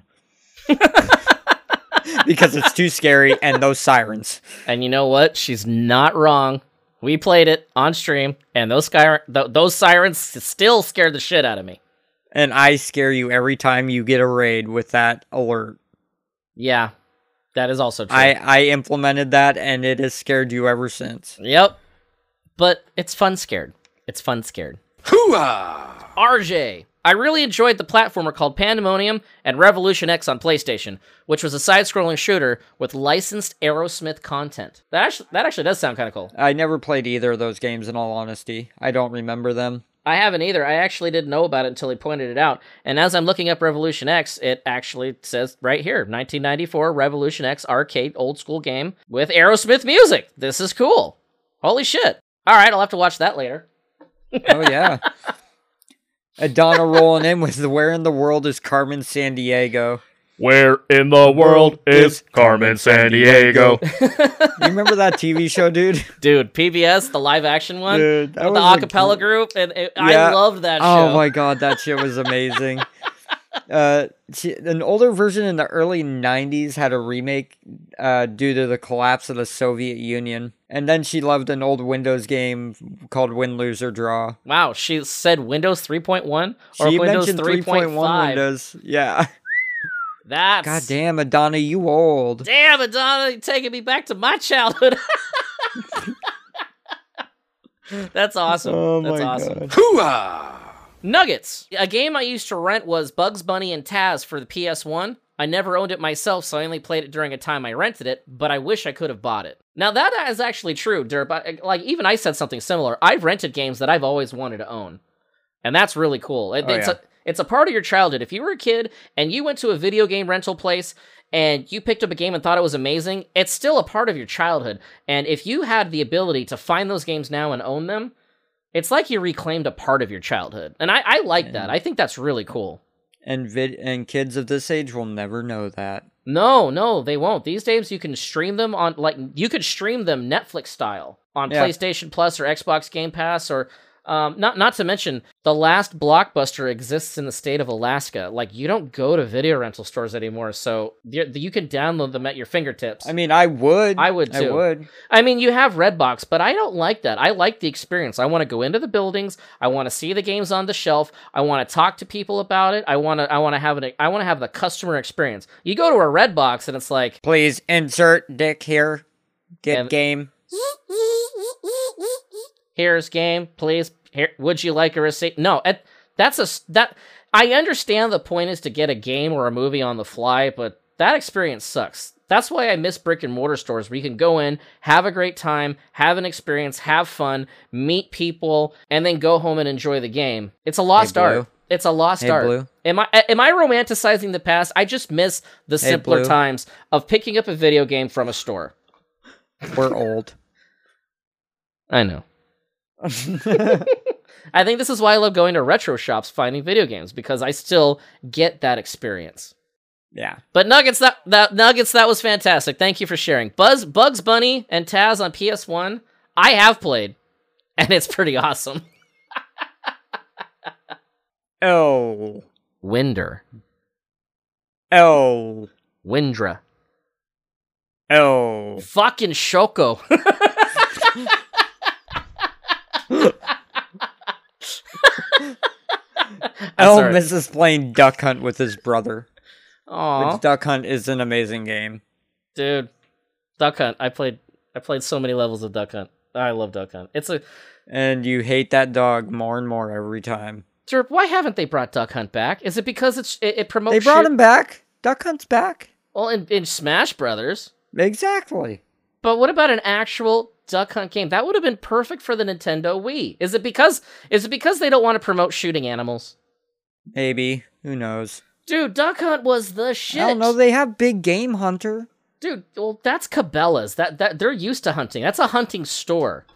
Because it's too scary, and those sirens. And you know what? She's not wrong. We played it on stream, and those, sky- th- those sirens still scared the shit out of me. And I scare you every time you get a raid with that alert. Yeah. That is also true. I, I implemented that, and it has scared you ever since. Yep. But it's fun scared. It's fun scared. Hooah! R J. I really enjoyed the platformer called Pandemonium and Revolution X on PlayStation, which was a side-scrolling shooter with licensed Aerosmith content. That actually, that actually does sound kind of cool. I never played either of those games, in all honesty. I don't remember them. I haven't either. I actually didn't know about it until he pointed it out. And as I'm looking up Revolution X, it actually says right here, nineteen ninety-four Revolution X arcade old school game with Aerosmith music. This is cool. Holy shit. All right, I'll have to watch that later. Oh, yeah. Adana rolling in with the Where in the World is Carmen Sandiego. Where in the world is Carmen Sandiego? You remember that T V show, dude? Dude, P B S, the live action one, Dude, that with the was a acapella gr- group, and it, Yeah. I loved that show. Oh my god, that shit was amazing. uh, she, an older version in the early nineties had a remake uh, due to the collapse of the Soviet Union. And then she loved an old Windows game called Win, Lose, or Draw. Wow, she said Windows three point one or She Windows mentioned three point five. Windows. Yeah. That's God damn, Adana, you old. Damn, Adana, you're taking me back to my childhood. That's awesome. Oh That's my awesome. god. Hooah! Nuggets. A game I used to rent was Bugs Bunny and Taz for the P S one. I never owned it myself, so I only played it during a time I rented it, but I wish I could have bought it. Now, that is actually true, Derp. I, like, even I said something similar. I've rented games that I've always wanted to own, and that's really cool. It, Oh, it's, yeah. a, it's a part of your childhood. If you were a kid and you went to a video game rental place and you picked up a game and thought it was amazing, it's still a part of your childhood. And if you had the ability to find those games now and own them, it's like you reclaimed a part of your childhood. And I, I like that. I think that's really cool. And vid- and kids of this age will never know that. No, no, they won't. These days you can stream them on, like, you could stream them Netflix style on Yeah. PlayStation Plus or Xbox Game Pass, or um, not not to mention the last Blockbuster exists in the state of Alaska. Like, you don't go to video rental stores anymore, so you you can download them at your fingertips. I mean, I would. I would, I too. would. I mean, you have Redbox, but I don't like that. I like the experience. I want to go into the buildings. I want to see the games on the shelf. I want to talk to people about it. I want to. I want to have an. I want to have the customer experience. You go to a Redbox and it's like, Please insert dick here. Get And- game. Here's game, please. Here, would you like a receipt? No, it, that's a that. I understand the point is to get a game or a movie on the fly, but that experience sucks. That's why I miss brick and mortar stores where you can go in, have a great time, have an experience, have fun, meet people, and then go home and enjoy the game. It's a lost Hey, Blue. art. It's a lost Hey, art. Blue. Am I am I romanticizing the past? I just miss the Hey, simpler Blue. times of picking up a video game from a store. We're old. I know. I think this is why I love going to retro shops finding video games, because I still get that experience. Yeah. But Nuggets, that, that Nuggets, that was fantastic. Thank you for sharing. Buzz, Bugs Bunny, and Taz on P S one, I have played, and it's pretty awesome. Oh. Winder, Oh. Windra, Oh. fucking Shoko. Oh, sorry. Missus playing Duck Hunt with his brother. Aw, Which Duck Hunt is an amazing game. dude, Duck Hunt. I played, I played so many levels of Duck Hunt. I love Duck Hunt. It's a, And you hate that dog more and more every time. Derp, why haven't they brought Duck Hunt back? Is it because it's it, it promotes? They brought shit- him back. Duck Hunt's back. Well, in, in Smash Brothers. Exactly. But what about an actual Duck Hunt game? That would have been perfect for the Nintendo Wii. Is it because is it because they don't want to promote shooting animals? Maybe. Who knows? Dude, Duck Hunt was the shit. I don't know. They have Big Game Hunter. Dude, well, that's Cabela's. That that they're used to hunting. That's a hunting store.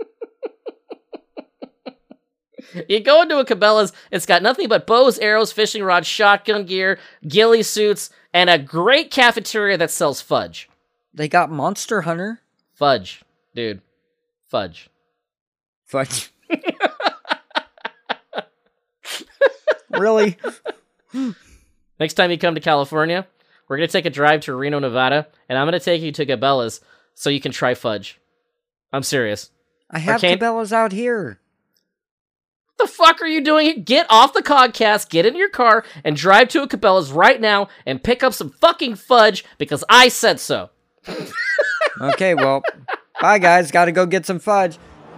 You go into a Cabela's, it's got nothing but bows, arrows, fishing rods, shotgun gear, ghillie suits, and a great cafeteria that sells fudge. They got Monster Hunter. Fudge, dude. Fudge. Fudge. Really? Next time you come to California, we're going to take a drive to Reno, Nevada, and I'm going to take you to Cabela's so you can try fudge. I'm serious. I have Arcane- Cabela's out here. What the fuck are you doing here? Get off the podcast, get in your car, and drive to a Cabela's right now and pick up some fucking fudge because I said so. Okay, well, bye guys. Gotta go get some fudge.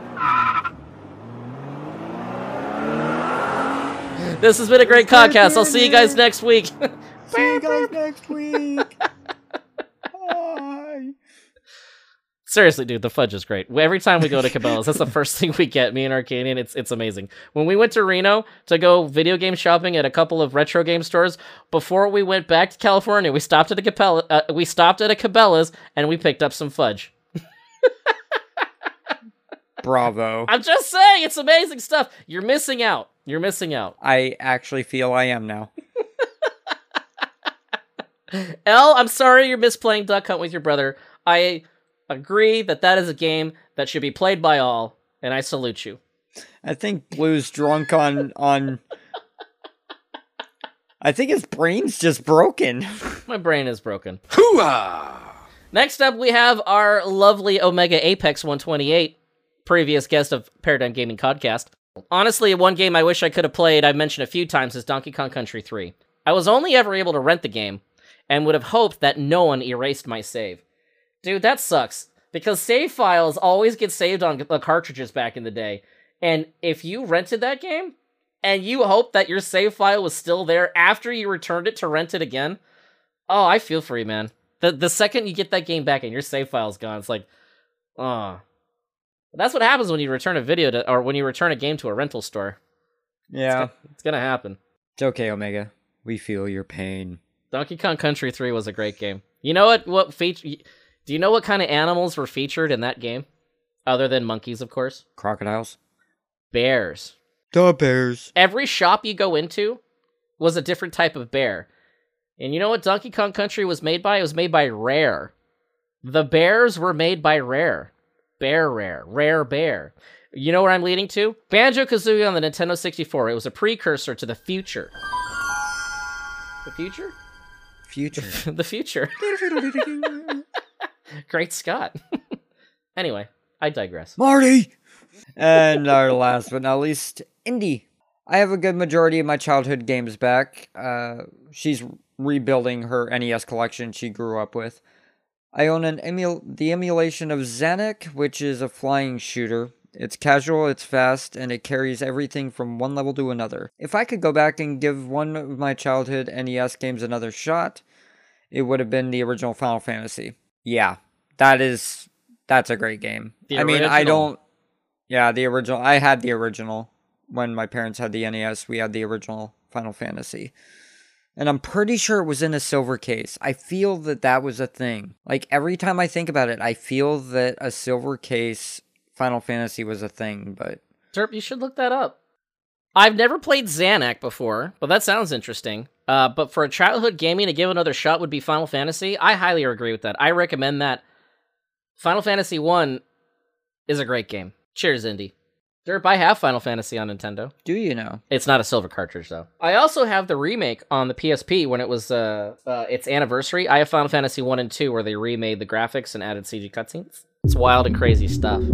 This has been a great podcast. I'll see you guys next week. See you guys next week. Bye. Seriously, dude, the fudge is great. Every time we go to Cabela's, that's the first thing we get, me and Arcadian. It's it's amazing. When we went to Reno to go video game shopping at a couple of retro game stores, before we went back to California, we stopped at a Cabela, uh, we stopped at a Cabela's and we picked up some fudge. Bravo. I'm just saying, it's amazing stuff. You're missing out. You're missing out. I actually feel I am now. Elle, I'm sorry you're misplaying Duck Hunt with your brother. I agree that that is a game that should be played by all, and I salute you. I think Blue's drunk on on. I think his brain's just broken. My brain is broken. Hoo-ah! Next up, we have our lovely Omega Apex one twenty-eight, previous guest of Paradigm Gaming Podcast. Honestly, one game I wish I could have played, I've mentioned a few times, is Donkey Kong Country three. I was only ever able to rent the game, and would have hoped that no one erased my save. Dude, that sucks, because save files always get saved on the cartridges back in the day, and if you rented that game, and you hoped that your save file was still there after you returned it to rent it again, oh, I feel for you, man. The the second you get that game back and your save file's gone, it's like, oh. That's what happens when you return a video to, or when you return a game to a rental store. Yeah. It's, it's gonna happen. It's okay, Omega. We feel your pain. Donkey Kong Country three was a great game. You know what? What feature? Do you know what kind of animals were featured in that game? Other than monkeys, of course. Crocodiles. Bears. The bears. Every shop you go into was a different type of bear. And you know what Donkey Kong Country was made by? It was made by Rare. The bears were made by Rare. Bear Rare. Rare Bear. You know where I'm leading to? Banjo-Kazooie on the Nintendo sixty-four. It was a precursor to the future. The future? Future. The future. Great Scott. Anyway, I digress. Marty! And our last but not least, Indy. I have a good majority of my childhood games back. Uh, she's rebuilding her N E S collection she grew up with. I own an emul- the emulation of Zanuck, which is a flying shooter. It's casual, it's fast, and it carries everything from one level to another. If I could go back and give one of my childhood N E S games another shot, it would have been the original Final Fantasy. Yeah, that is, that's a great game. The I mean, I original. don't, yeah, the original, I had the original. When my parents had the N E S, we had the original Final Fantasy. And I'm pretty sure it was in a silver case. I feel that that was a thing. Like, every time I think about it, I feel that a silver case Final Fantasy was a thing, but... Derp, you should look that up. I've never played Xanac before, but that sounds interesting. Uh, but for a childhood gaming to give another shot would be Final Fantasy. I highly agree with that. I recommend that. Final Fantasy one is a great game. Cheers, Indy. Derp, I have Final Fantasy on Nintendo. Do you know? It's not a silver cartridge, though. I also have the remake on the P S P when it was uh, uh, its anniversary. I have Final Fantasy one and two where they remade the graphics and added C G cutscenes. It's wild and crazy stuff.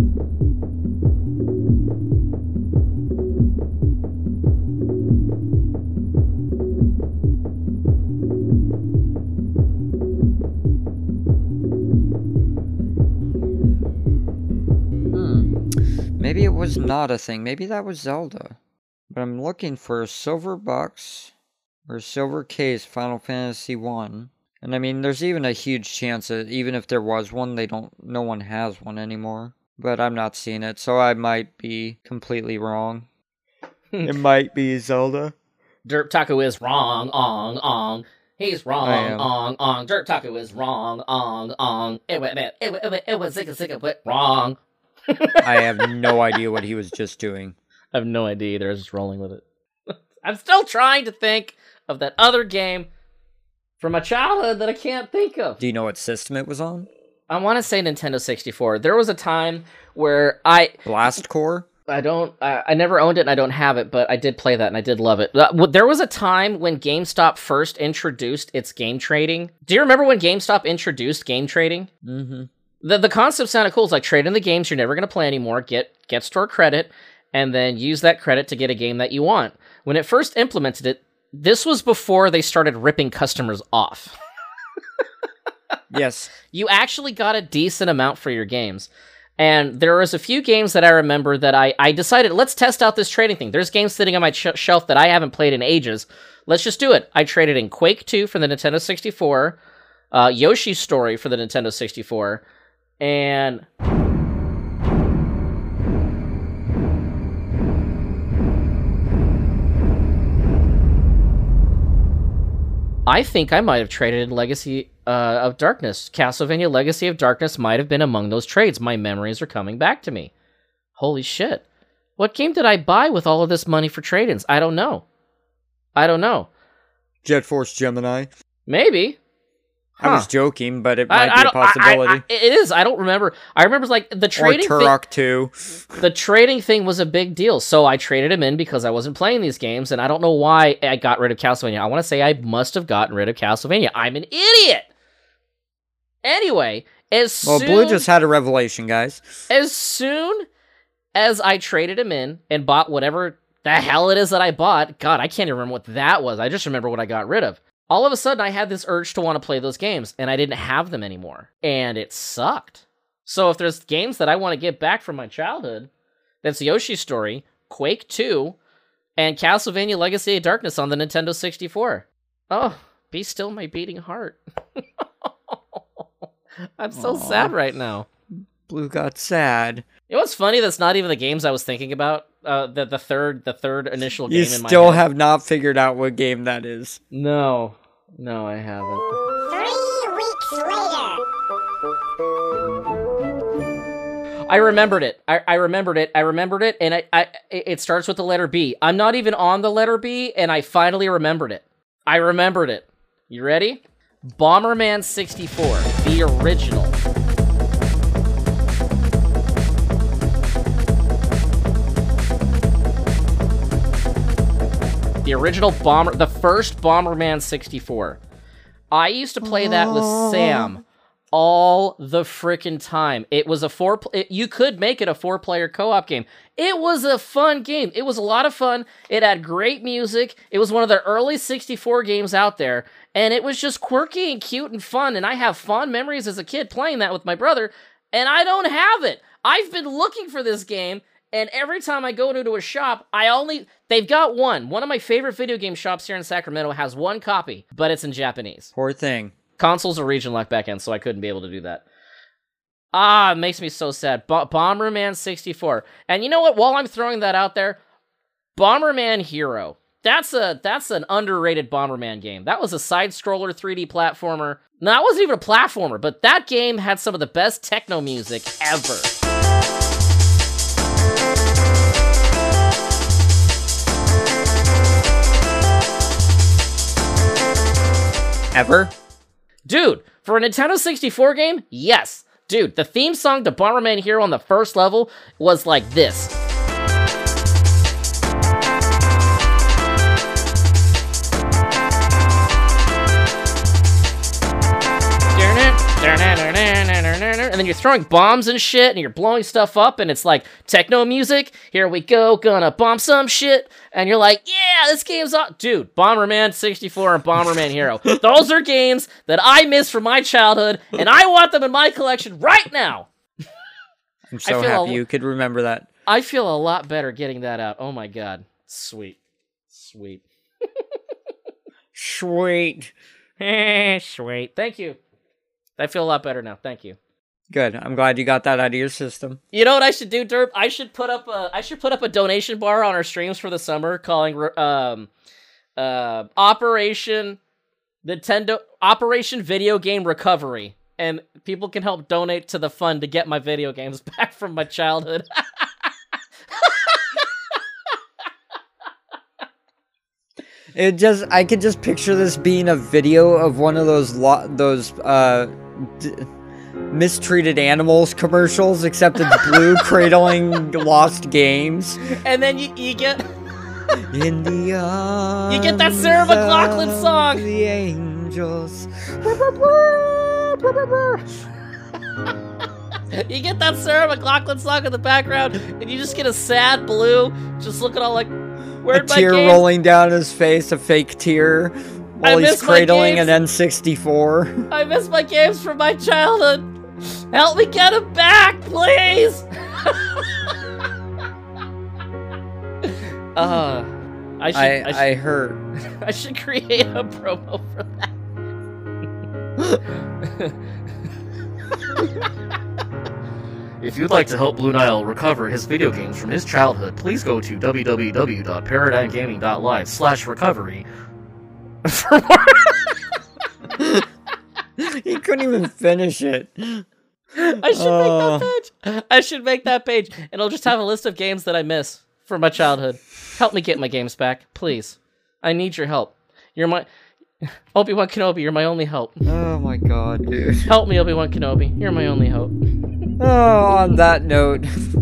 Maybe it was not a thing. Maybe that was Zelda. But I'm looking for a silver box or a silver case Final Fantasy one. And I mean, there's even a huge chance that even if there was one, they don't, no one has one anymore. But I'm not seeing it, so I might be completely wrong. It might be Zelda. Derp Taco is wrong, ong, ong. He's I wrong, am. ong, ong. Derp Taco is wrong, ong, ong. It was, it was, it was, it was zicka, zicka, but wrong. I have no idea what he was just doing. I have no idea either. I was just rolling with it. I'm still trying to think of that other game from my childhood that I can't think of. Do you know what system it was on? I want to say Nintendo sixty-four. There was a time where I... Blast Core? I don't... I, I never owned it and I don't have it, but I did play that and I did love it. Uh, There was a time when GameStop first introduced its game trading. Do you remember when GameStop introduced game trading? Mm-hmm. The the concept sounded cool. It's like trade in the games you're never going to play anymore, get get store credit, and then use that credit to get a game that you want. When it first implemented it, this was before they started ripping customers off. Yes. You actually got a decent amount for your games. And there was a few games that I remember that I, I decided, let's test out this trading thing. There's games sitting on my sh- shelf that I haven't played in ages. Let's just do it. I traded in Quake two for the Nintendo sixty-four, uh, Yoshi's Story for the Nintendo sixty-four, and I think I might have traded in Legacy uh, of Darkness. Castlevania Legacy of Darkness might have been among those trades. My memories are coming back to me. Holy shit. What game did I buy with all of this money for trade-ins? I don't know. I don't know. Jet Force Gemini. Maybe. I was Huh. joking, but it I, might I be a don't- I- possibility. I- I- it is. I don't remember. I remember like the or trading thing. Turok two. The trading thing was a big deal, so I traded him in because I wasn't playing these games, and I don't know why I got rid of Castlevania. I want to say I must have gotten rid of Castlevania. I'm an idiot! Anyway, as Well, soon, Blue just had a revelation, guys. as soon as I traded him in and bought whatever the hell it is that I bought, God, I can't even remember what that was. I just remember what I got rid of. All of a sudden, I had this urge to want to play those games, and I didn't have them anymore. And it sucked. So if there's games that I want to get back from my childhood, that's Yoshi's Story, Quake two, and Castlevania Legacy of Darkness on the Nintendo sixty-four. Oh, be still my beating heart. I'm so Aw. sad right now. Blue got sad. You know what's funny? That's not even the games I was thinking about. Uh, the the third the third initial game You in my still head. have not figured out what game that is. No, no, I haven't. Three weeks later. I remembered it. I, I remembered it. I remembered it, and I, I it starts with the letter B. I'm not even on the letter B, and I finally remembered it. I remembered it. You ready? Bomberman sixty-four, the original. The original Bomber, the first Bomberman sixty-four. I used to play that with Sam all the frickin' time. It was a four, pl- it, you could make it a four-player co-op game. It was a fun game. It was a lot of fun. It had great music. It was one of the early sixty-four games out there, and it was just quirky and cute and fun, and I have fond memories as a kid playing that with my brother, and I don't have it. I've been looking for this game, and every time I go into a shop, I only... They've got one. One of my favorite video game shops here in Sacramento has one copy, but it's in Japanese. Poor thing. Consoles are region locked back end, so I couldn't be able to do that. Ah, it makes me so sad. Bo- Bomberman sixty-four. And you know what? While I'm throwing that out there, Bomberman Hero. That's a that's an underrated Bomberman game. That was a side-scroller three D platformer. No, that wasn't even a platformer, but that game had some of the best techno music ever. Ever? Dude, for a Nintendo sixty-four game, yes. Dude, the theme song to Bomberman Hero on the first level was like this. And then you're throwing bombs and shit, and you're blowing stuff up, and it's like techno music. Here we go, gonna bomb some shit. And you're like, yeah, this game's on. Dude, Bomberman sixty-four and Bomberman Hero. Those are games that I miss from my childhood, and I want them in my collection right now. I'm so feel happy a- you could remember that. I feel a lot better getting that out. Oh my god. Sweet. Sweet. Sweet. Sweet. Thank you. I feel a lot better now. Thank you. Good. I'm glad you got that out of your system. You know what I should do, Derp? I should put up a I should put up a donation bar on our streams for the summer, calling um uh Operation Nintendo Operation Video Game Recovery, and people can help donate to the fund to get my video games back from my childhood. It just, I could just picture this being a video of one of those lo- those uh d- mistreated animals commercials, except it's Blue cradling lost games. And then you you get In the arms You get that Sarah McLachlan of song. The angels. You get that Sarah McLachlan song in the background, and you just get a sad Blue just looking all like, A where'd my tear games? rolling down his face, a fake tear, I while he's miss my cradling games. an N sixty-four. I miss my games from my childhood. Help me get them back, please. uh, I should I, I, should, I hurt. I should create a promo for that. If you'd like to help Blue Nile recover his video games from his childhood, please go to www.paradigmgaming.live slash recovery. For more. He couldn't even finish it. I should Oh. make that page. I should make that page, and it'll just have a list of games that I miss from my childhood. Help me get my games back, please. I need your help. You're my Obi-Wan Kenobi. You're my only hope. Oh my god, dude. Help me, Obi-Wan Kenobi. You're my only hope. Oh, on that note.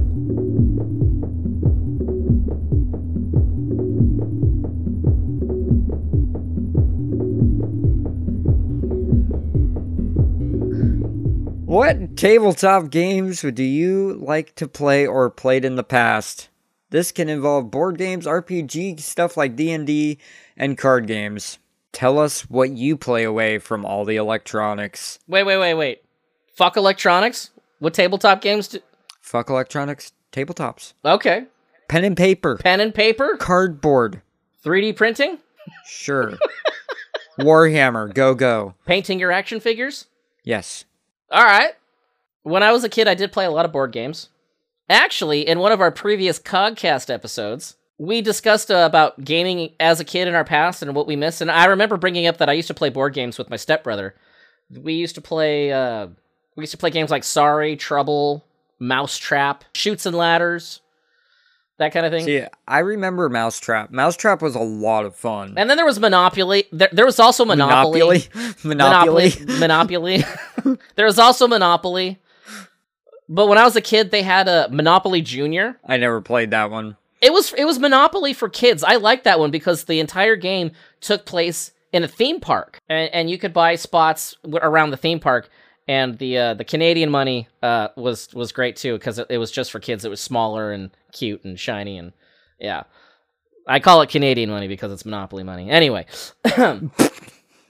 What tabletop games do you like to play or played in the past? This can involve board games, R P G, stuff like D and D, and card games. Tell us what you play away from all the electronics. Wait, wait, wait, wait. Fuck electronics? What tabletop games do... Fuck electronics, tabletops. Okay. Pen and paper. Pen and paper? Cardboard. three D printing? Sure. Warhammer, go go. Painting your action figures? Yes. Alright. When I was a kid, I did play a lot of board games. Actually, in one of our previous Cogcast episodes, we discussed uh, about gaming as a kid in our past and what we miss. And I remember bringing up that I used to play board games with my stepbrother. We used to play, uh, we used to play games like Sorry, Trouble, Mousetrap, Shoots and Ladders, that kind of thing. See, I remember Mousetrap. Mousetrap was a lot of fun. And then there was Monopoly. There, there was also Monopoly. Monopoly? Monopoly? Monopoly. Monopoly. There was also Monopoly. But when I was a kid, they had a Monopoly Junior. I never played that one. It was it was Monopoly for kids. I liked that one because the entire game took place in a theme park, and, and you could buy spots w- around the theme park. And the uh, the Canadian money uh, was was great too because it, it was just for kids. It was smaller and cute and shiny, and yeah, I call it Canadian money because it's Monopoly money. Anyway,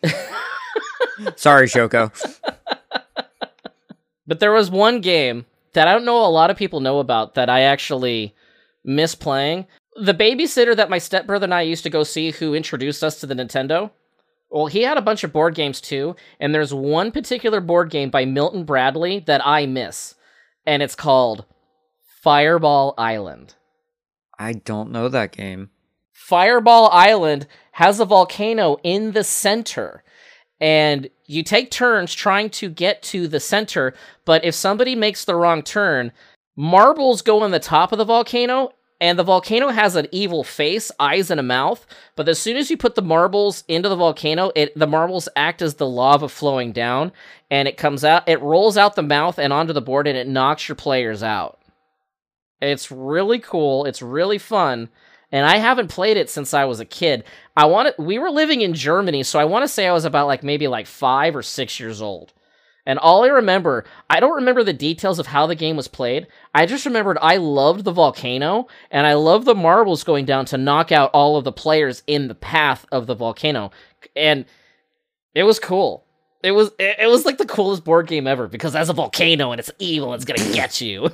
Sorry, Shoko. but there was one game that I don't know a lot of people know about that I actually miss playing. The babysitter that my stepbrother and I used to go see who introduced us to the Nintendo, well, he had a bunch of board games too, and there's one particular board game by Milton Bradley that I miss, and it's called Fireball Island. I don't know that game. Fireball Island has a volcano in the center, and you take turns trying to get to the center, but if somebody makes the wrong turn, marbles go on the top of the volcano, and the volcano has an evil face, eyes, and a mouth, but as soon as you put the marbles into the volcano, it the marbles act as the lava flowing down, and it comes out, it rolls out the mouth and onto the board, and it knocks your players out. It's really cool, it's really fun, and I haven't played it since I was a kid. I want to, we were living in Germany, so I want to say I was about like maybe like five or six years old. And all I remember, I don't remember the details of how the game was played. I just remembered I loved the volcano, and I loved the marbles going down to knock out all of the players in the path of the volcano. And it was cool. It was it, it was like the coolest board game ever, because it has a volcano and it's evil and it's gonna get you.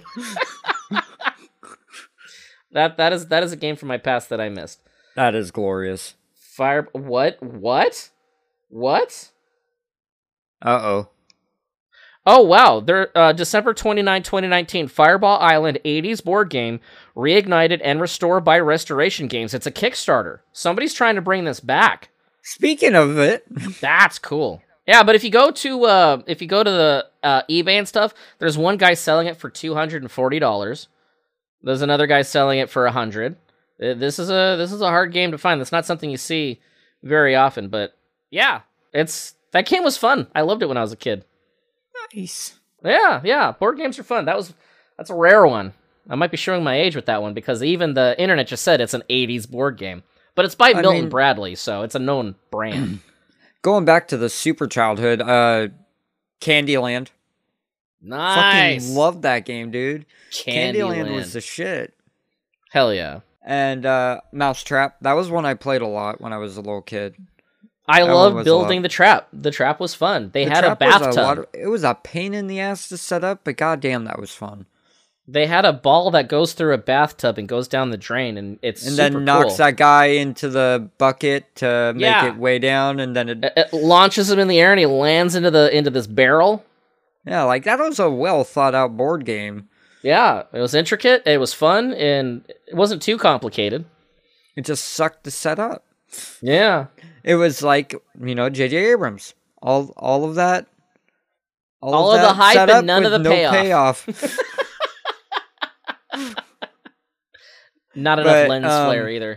that that is that is a game from my past that I missed. That is glorious. Fire what? What? What? Uh-oh. Oh, wow. They're, uh, December twenty-ninth, twenty nineteen, Fireball Island eighties board game, reignited and restored by Restoration Games. It's a Kickstarter. Somebody's trying to bring this back. Speaking of it, That's cool. Yeah, but if you go to uh, if you go to the uh, eBay and stuff, there's one guy selling it for two hundred forty dollars. There's another guy selling it for one hundred dollars. This is a this is a hard game to find. That's not something you see very often, but yeah, it's that game was fun. I loved it when I was a kid. nice. Yeah, yeah, board games are fun. That was that's a rare one. I might be showing my age with that one because even the internet just said it's an eighties board game. But it's by I Milton mean- Bradley, so it's a known brand. Going back to the super childhood, uh, Candyland. Nice. Fucking loved that game, dude. Candyland. Candyland was the shit. Hell yeah. And uh, Mousetrap. That was one I played a lot when I was a little kid. I That one love was a building lot. the trap. The trap was fun. They The had a trap was bathtub. lot of- it was a pain in the ass to set up, but goddamn, that was fun. They had a ball that goes through a bathtub and goes down the drain, and it's And super then knocks cool. that guy into the bucket to make Yeah. it way down, and then it, It, it launches him in the air, and he lands into the into this barrel. yeah, like that was a well thought out board game. Yeah, it was intricate. It was fun, and it wasn't too complicated. It just sucked to set up. Yeah. It was like, you know, J J Abrams. All all of that. All of the that hype set and up none of with the no payoff. payoff. Not enough But, lens um, flare either.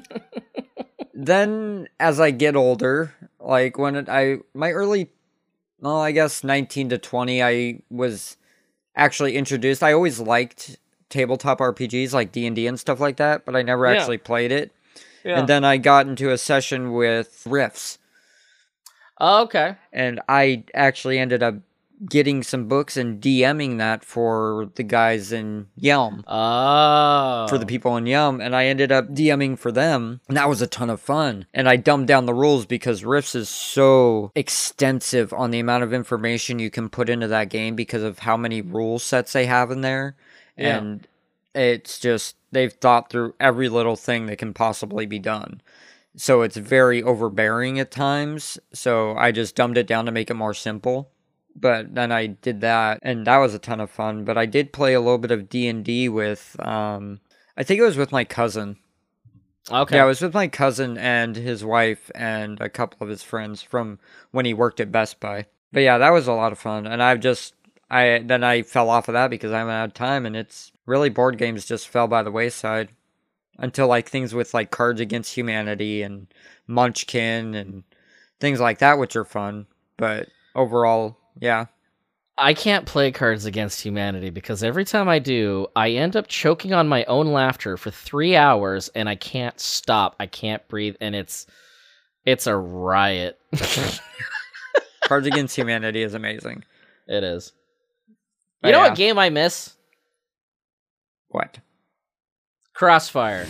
Then, as I get older, like when it, I, my early, well, I guess nineteen to twenty, I was actually introduced. I always liked tabletop R P Gs like D and D and stuff like that, but I never Yeah. actually played it. Yeah. And then I got into a session with Riffs, Oh, okay. and I actually ended up getting some books and DMing that for the guys in Yelm. Oh. For the people in Yum, and I ended up DMing for them, and that was a ton of fun. And I dumbed down the rules because Rifts is so extensive on the amount of information you can put into that game because of how many rule sets they have in there. Yeah. And it's just, they've thought through every little thing that can possibly be done. So it's very overbearing at times, so I just dumbed it down to make it more simple. But then I did that, and that was a ton of fun. But I did play a little bit of D and D with, um, I think it was with my cousin. Okay. Yeah, it was with my cousin and his wife and a couple of his friends from when he worked at Best Buy. But yeah, that was a lot of fun. And I've just, I then I fell off of that because I haven't had time, and it's really board games just fell by the wayside until like things with like Cards Against Humanity and Munchkin and things like that, which are fun. But overall, yeah. I can't play Cards Against Humanity because every time I do, I end up choking on my own laughter for three hours and I can't stop. I can't breathe, and it's it's a riot. Cards Against Humanity is amazing. It is. But You know yeah. what game I miss? What? Crossfire.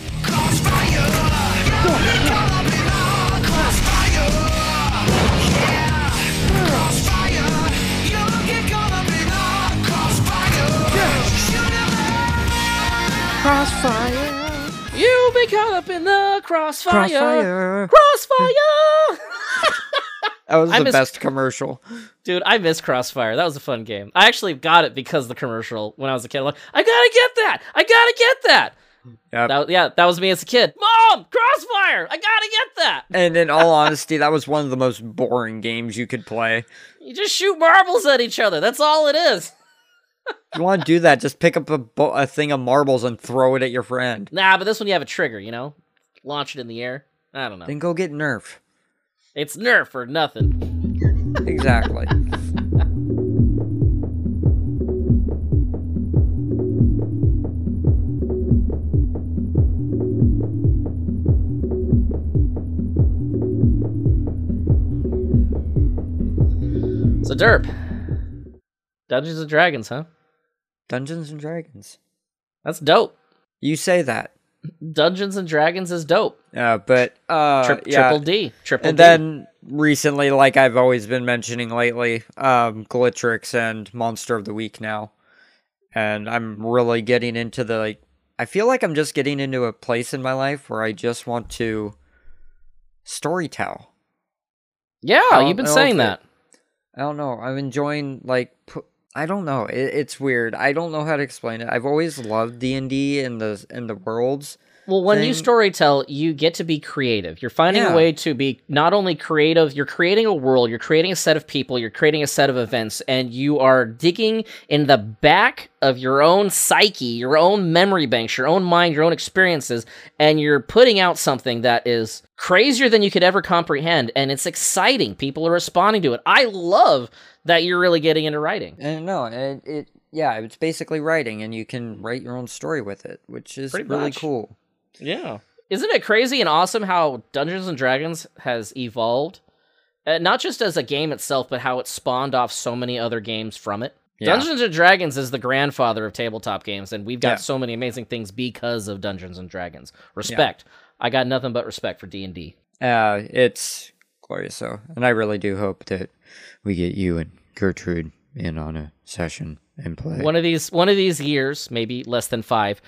Crossfire. You've been caught up in the crossfire. Crossfire. Crossfire. That was I the miss- best commercial. Dude, I miss Crossfire. That was a fun game. I actually got it because of the commercial when I was a kid. I'm like, I gotta get that. I gotta get that. Yep. That, yeah, that was me as a kid. Mom, Crossfire! I gotta get that! And in all honesty, that was one of the most boring games you could play. You just shoot marbles at each other. That's all it is. If you want to do that, just pick up a, bo- a thing of marbles and throw it at your friend. Nah, but this one you have a trigger, you know? Launch it in the air. I don't know. Then go get Nerf. It's Nerf or nothing. Exactly. So, Derp. Dungeons and Dragons, huh? Dungeons and Dragons. That's dope. You say that. Dungeons and Dragons is dope. Yeah, but uh, Tri- yeah. Triple D. Triple And D. then recently, like I've always been mentioning lately, um, Glittrix and Monster of the Week now. And I'm really getting into the, like, I feel like I'm just getting into a place in my life where I just want to storytell. Yeah, don't you've been know saying if it- that. I don't know. I'm enjoying, like, pu- I don't know. It, it's weird. I don't know how to explain it. I've always loved D and D and the, and the worlds. Well, when you thing. storytell, you get to be creative. You're finding Yeah. a way to be not only creative, you're creating a world, you're creating a set of people, you're creating a set of events, and you are digging in the back of your own psyche, your own memory banks, your own mind, your own experiences, and you're putting out something that is crazier than you could ever comprehend, and it's exciting. People are responding to it. I love that you're really getting into writing. And no, it, it yeah, it's basically writing, and you can write your own story with it, which is Pretty really much. cool. Yeah. Isn't it crazy and awesome how Dungeons and Dragons has evolved? Uh, not just as a game itself, but how it spawned off so many other games from it. Yeah. Dungeons and Dragons is the grandfather of tabletop games, and we've got Yeah. so many amazing things because of Dungeons and Dragons. Respect. I got nothing but respect for D and D. Uh, it's glorious, so, and I really do hope that we get you and Gertrude in on a session and play. One of these one of these years, maybe less than five,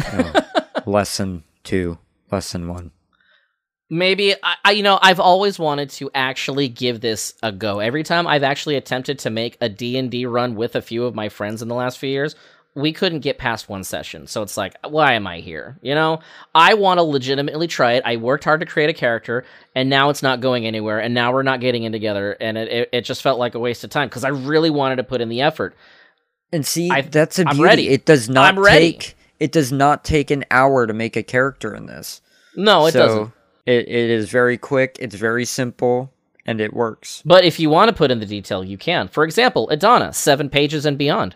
Lesson two, lesson one. maybe I, I you know I've always wanted to actually give this a go. Every time I've actually attempted to make a D and D run with a few of my friends in the last few years, we couldn't get past one session. So it's like, why am I here? You know, I want to legitimately try it. I worked hard to create a character, and now it's not going anywhere, and now we're not getting in together, and it it, it just felt like a waste of time because I really wanted to put in the effort. And see, I- that's a I'm beauty. ready. It does not I'm ready. take it does not take an hour to make a character in this. No, it so doesn't. It it is very quick, it's very simple, and it works. But if you want to put in the detail, you can. For example, Adana, seven pages and beyond.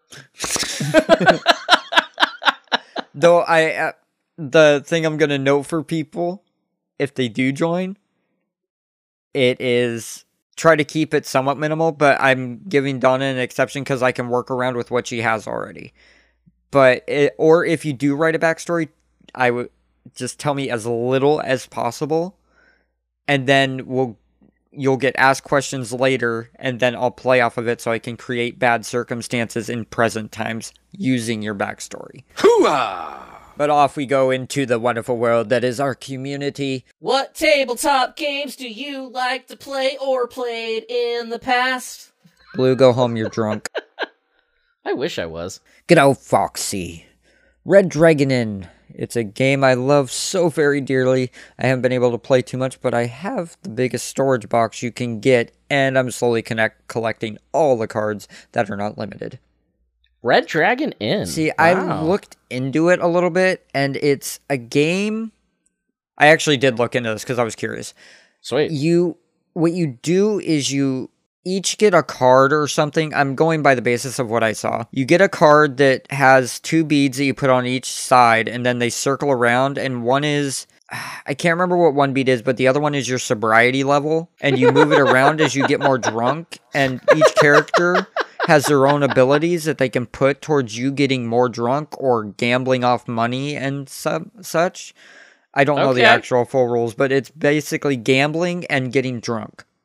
Though I uh, the thing I'm going to note for people if they do join, it is try to keep it somewhat minimal, but I'm giving Donna an exception cuz I can work around with what she has already. But it, or if you do write a backstory, I would just tell me as little as possible, and then we'll you'll get asked questions later, and then I'll play off of it so I can create bad circumstances in present times using your backstory. Hoo-ah! But off we go into the wonderful world that is our community. What tabletop games do you like to play or played in the past? Blue, go home, you're drunk. I wish I was. Good old Foxy. Red Dragon Inn. It's a game I love so very dearly. I haven't been able to play too much, but I have the biggest storage box you can get, and I'm slowly connect collecting all the cards that are not limited. Red Dragon Inn. See, I Wow. looked into it a little bit, and it's a game... I actually did look into this because I was curious. Sweet. You, what you do is you each get a card or something. I'm going by the basis of what I saw. You get a card that has two beads that you put on each side, and then they circle around, and one is... I can't remember what one bead is, but the other one is your sobriety level, and you move it around as you get more drunk, and each character has their own abilities that they can put towards you getting more drunk or gambling off money and su- such. I don't know the Okay. actual full rules, but it's basically gambling and getting drunk.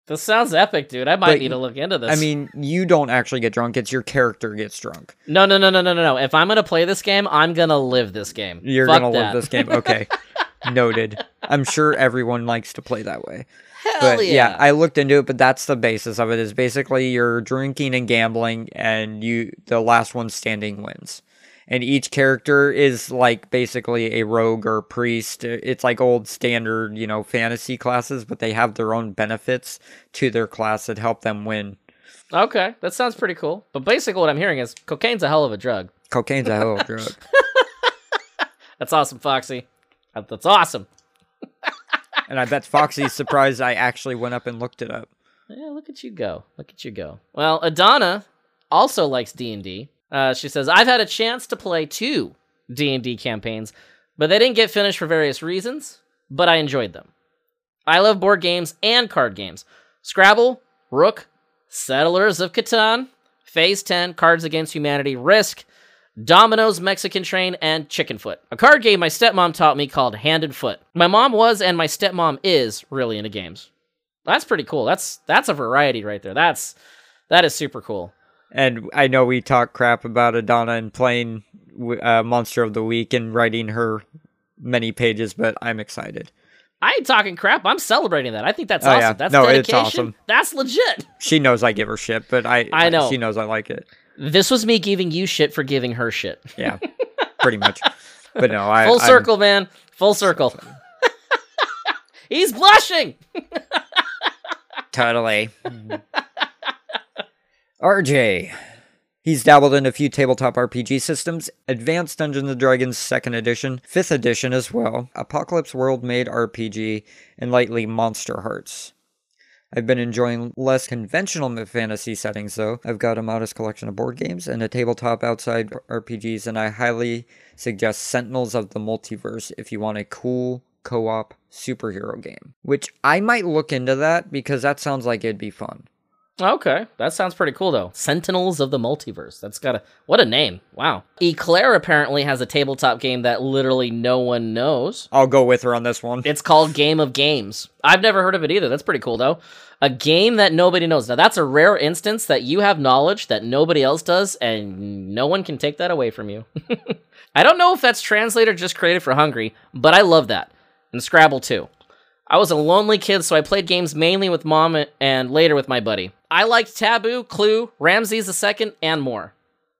This sounds epic, dude. I might But, need to look into this. I mean, you don't actually get drunk. It's your character gets drunk. no, no, no, no, no, no, no. If I'm gonna play this game, I'm gonna live this game. You're Fuck gonna that. love this game. Okay. Noted. I'm sure everyone likes to play that way. Hell But yeah. yeah, I looked into it, but that's the basis of it. Is basically you're drinking and gambling, and you the last one standing wins. And each character is like basically a rogue or priest. It's like old standard, you know, fantasy classes, but they have their own benefits to their class that help them win. Okay, that sounds pretty cool. But basically, what I'm hearing is cocaine's a hell of a drug. Cocaine's a hell of a drug. That's awesome, Foxy. That- That's awesome. And I bet Foxy's surprised I actually went up and looked it up. Yeah, look at you go. Look at you go. Well, Adana also likes D and D. Uh, she says, I've had a chance to play two D and D campaigns, but they didn't get finished for various reasons, but I enjoyed them. I love board games and card games. Scrabble, Rook, Settlers of Catan, Phase ten, Cards Against Humanity, Risk, Dominoes, Mexican Train, and Chickenfoot. A card game my stepmom taught me called Hand and Foot. My mom was, and my stepmom is, really into games. That's pretty cool. That's that's a variety right there. That's that is super cool. And I know we talk crap about Adana and playing uh, Monster of the Week and writing her many pages, but I'm excited. I ain't talking crap. I'm celebrating that. I think that's Oh, awesome. yeah. That's No, it's dedication. awesome. That's legit. She knows I give her shit, but I I know. she knows I like it. This was me giving you shit for giving her shit. Yeah, pretty much. But no, I Full I'm- circle, man. Full circle. He's blushing. Totally. R J. He's dabbled in a few tabletop R P G systems, Advanced Dungeons and Dragons second edition, fifth edition as well, Apocalypse World made R P G, and lately Monster Hearts. I've been enjoying less conventional fantasy settings though. I've got a modest collection of board games and a tabletop outside R P Gs, and I highly suggest Sentinels of the Multiverse if you want a cool co-op superhero game. Which I might look into that because that sounds like it'd be fun. Okay, that sounds pretty cool though. Sentinels of the Multiverse. That's got a what a name. Wow. Eclair apparently has a tabletop game that literally no one knows. I'll go with her on this one. It's called Game of Games. I've never heard of it either. That's pretty cool though. A game that nobody knows. Now that's a rare instance that you have knowledge that nobody else does, and no one can take that away from you. I don't know if that's translated or just created for Hungry, but I love that. And Scrabble too. I was a lonely kid, so I played games mainly with mom and later with my buddy. I liked Taboo, Clue, Ramses the Second, and more.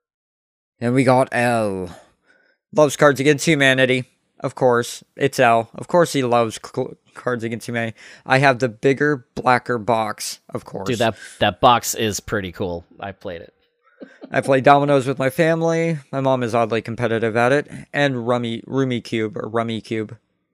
And we got L. Loves Cards Against Humanity. Of course. It's L. Of course he loves cl- Cards Against Humanity. I have the bigger, blacker box, of course. Dude, that, that box is pretty cool. I played it. I play dominoes with my family. My mom is oddly competitive at it. And Rummy, Rummy Cube, or Rummy Cube.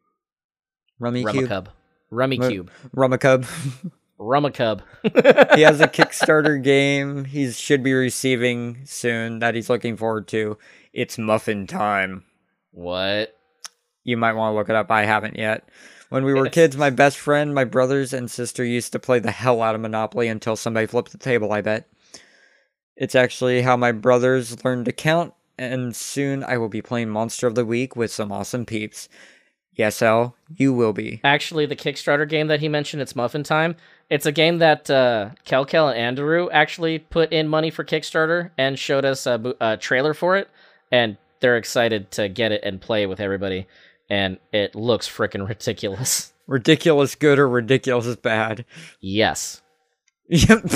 Rummy Cube? Rummikub. Rummy Ru- Cube. Rummikub. Rummikub. He has a Kickstarter game he should be receiving soon that he's looking forward to. It's Muffin Time. What? You might want to look it up. I haven't yet. When we were Yes. kids, my best friend, my brothers, and sister used to play the hell out of Monopoly until somebody flipped the table, I bet. It's actually how my brothers learned to count, and soon I will be playing Monster of the Week with some awesome peeps. Yes, L, you will be. Actually, the Kickstarter game that he mentioned, it's Muffin Time. It's a game that uh, Kelkel and Andrew actually put in money for Kickstarter and showed us a, bo- a trailer for it, and they're excited to get it and play with everybody, and it looks freaking ridiculous. Ridiculous good or ridiculous bad. Yes. Yep.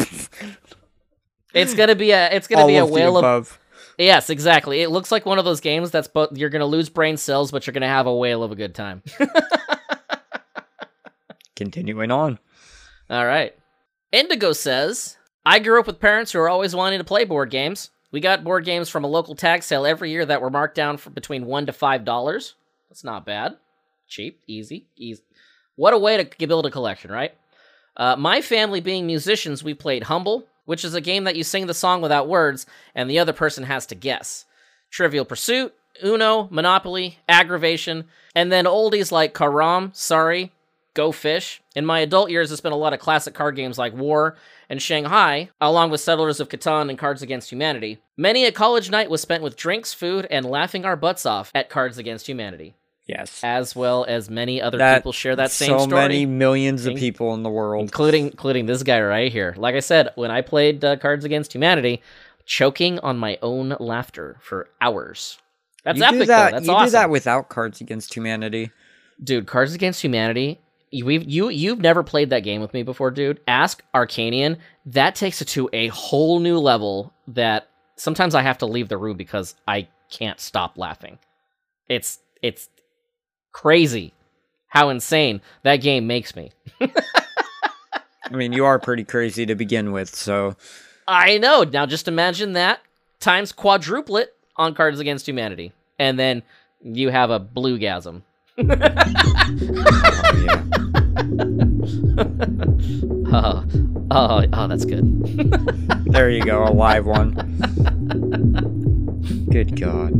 It's gonna be a it's gonna All be a of the whale of above. yes, exactly. It looks like one of those games that's both you're gonna lose brain cells, but you're gonna have a whale of a good time. Continuing on. All right. Indigo says, I grew up with parents who are always wanting to play board games. We got board games from a local tag sale every year that were marked down for between one to five dollars. That's not bad. Cheap, easy, easy. What a way to build a collection, right? Uh, my family being musicians, we played Humble, which is a game that you sing the song without words, and the other person has to guess. Trivial Pursuit, Uno, Monopoly, Aggravation, and then oldies like Karam, Sorry, Go Fish. In my adult years, it's been a lot of classic card games like War and Shanghai, along with Settlers of Catan and Cards Against Humanity. Many a college night was spent with drinks, food, and laughing our butts off at Cards Against Humanity. Yes. as well as many other That- people share that same so story. many millions of In- people in the world. including including this guy right here. Like I said, when I played uh, Cards Against Humanity, choking on my own laughter for hours. That's you epic, do that, though. That's you awesome. do that without Cards Against Humanity. Dude, Cards Against Humanity. You- We've you you've never played that game with me before, dude. Ask Arcanian. That takes it to a whole new level that sometimes I have to leave the room because I can't stop laughing. It's it's crazy how insane that game makes me. I mean, you are pretty crazy to begin with, so I know. Now just imagine that times quadruple it on Cards Against Humanity. And then you have a bluegasm. oh, yeah. Oh, oh, oh, that's good. There you go, a live one. Good God.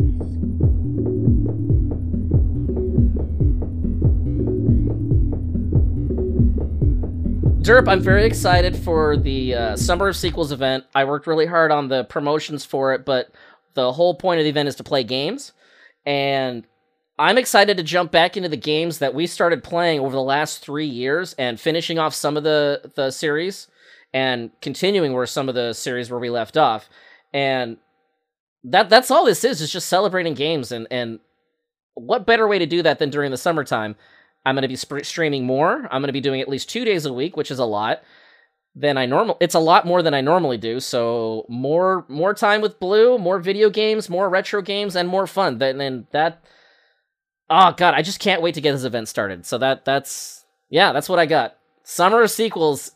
Derp, I'm very excited for the uh, Summer of Sequels event. I worked really hard on the promotions for it, but the whole point of the event is to play games. And I'm excited to jump back into the games that we started playing over the last three years and finishing off some of the, the series and continuing where some of the series where we left off. And that that's all this is, is just celebrating games. And, and what better way to do that than during the summertime? I'm going to be sp- streaming more. I'm going to be doing at least two days a week, which is a lot than I normal. It's a lot more than I normally do. So more more time with Blue, more video games, more retro games, and more fun. Then and that. Oh god, I just can't wait to get this event started. So that that's yeah, that's what I got. Summer of Sequels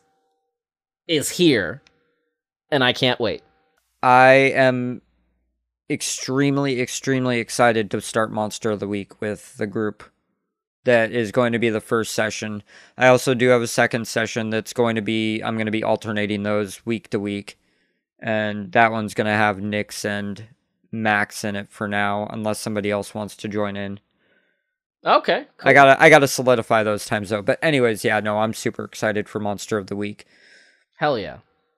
is here, and I can't wait. I am extremely, extremely excited to start Monster of the Week with the group. That is going to be the first session. I also do have a second session that's going to be, I'm going to be alternating those week to week. And that one's going to have Nyx and Max in it for now, unless somebody else wants to join in. Okay, cool. I gotta, I gotta solidify those times though. But anyways, yeah, no, I'm super excited for Monster of the Week. Hell yeah.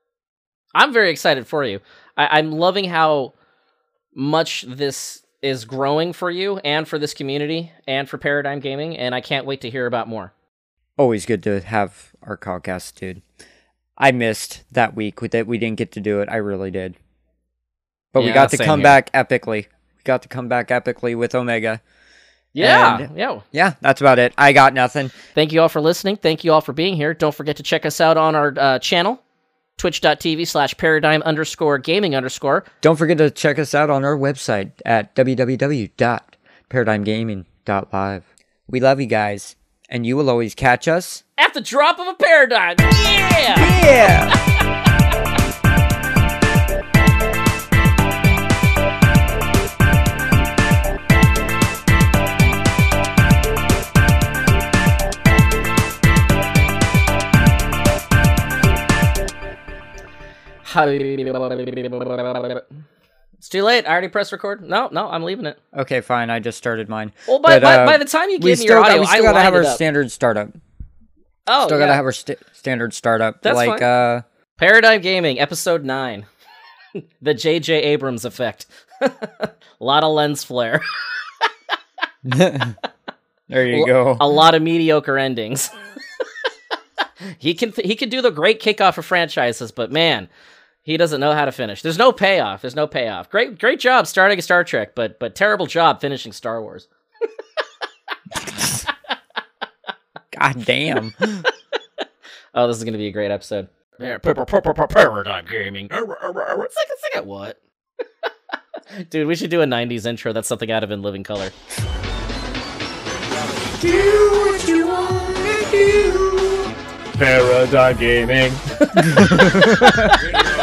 I'm very excited for you. I- I'm loving how much this is growing for you and for this community and for Paradigm Gaming, and I can't wait to hear about more. Always good to have our podcast, dude. I missed that week with it. We didn't get to do it. I really did. But we Yeah, got to same come here. back epically. We got to come back epically with Omega. Yeah, And- yeah. Yeah, that's about it. I got nothing. Thank you all for listening. Thank you all for being here. Don't forget to check us out on our uh, channel, twitch.tv slash paradigm underscore gaming underscore. Don't forget to check us out on our website at w w w dot paradigm gaming dot live. We love you guys, and you will always catch us. At the drop of a paradigm. Yeah! Yeah! It's too late. I already pressed record. No, no, I'm leaving it. Okay, fine. I just started mine. Well, by, But, by, uh, by the time you we give me still your got, audio, we still I gotta have lined our it up. standard startup. Oh, Still yeah. gotta have our st- standard startup. That's like, fine. uh, Paradigm Gaming, episode nine. The J J Abrams effect. A lot of lens flare. there you go. A lot of mediocre endings. he can he can do the great kickoff for franchises, but man, he doesn't know how to finish. There's no payoff. There's no payoff. Great great job starting a Star Trek, but but terrible job finishing Star Wars. God damn. Oh, this is gonna be a great episode. Yeah, pa- pa- pa- pa- pa- Paradigm Gaming. It's like it's like a what? Dude, we should do a nineties intro. That's something out of In Living Color. Paradigm Gaming.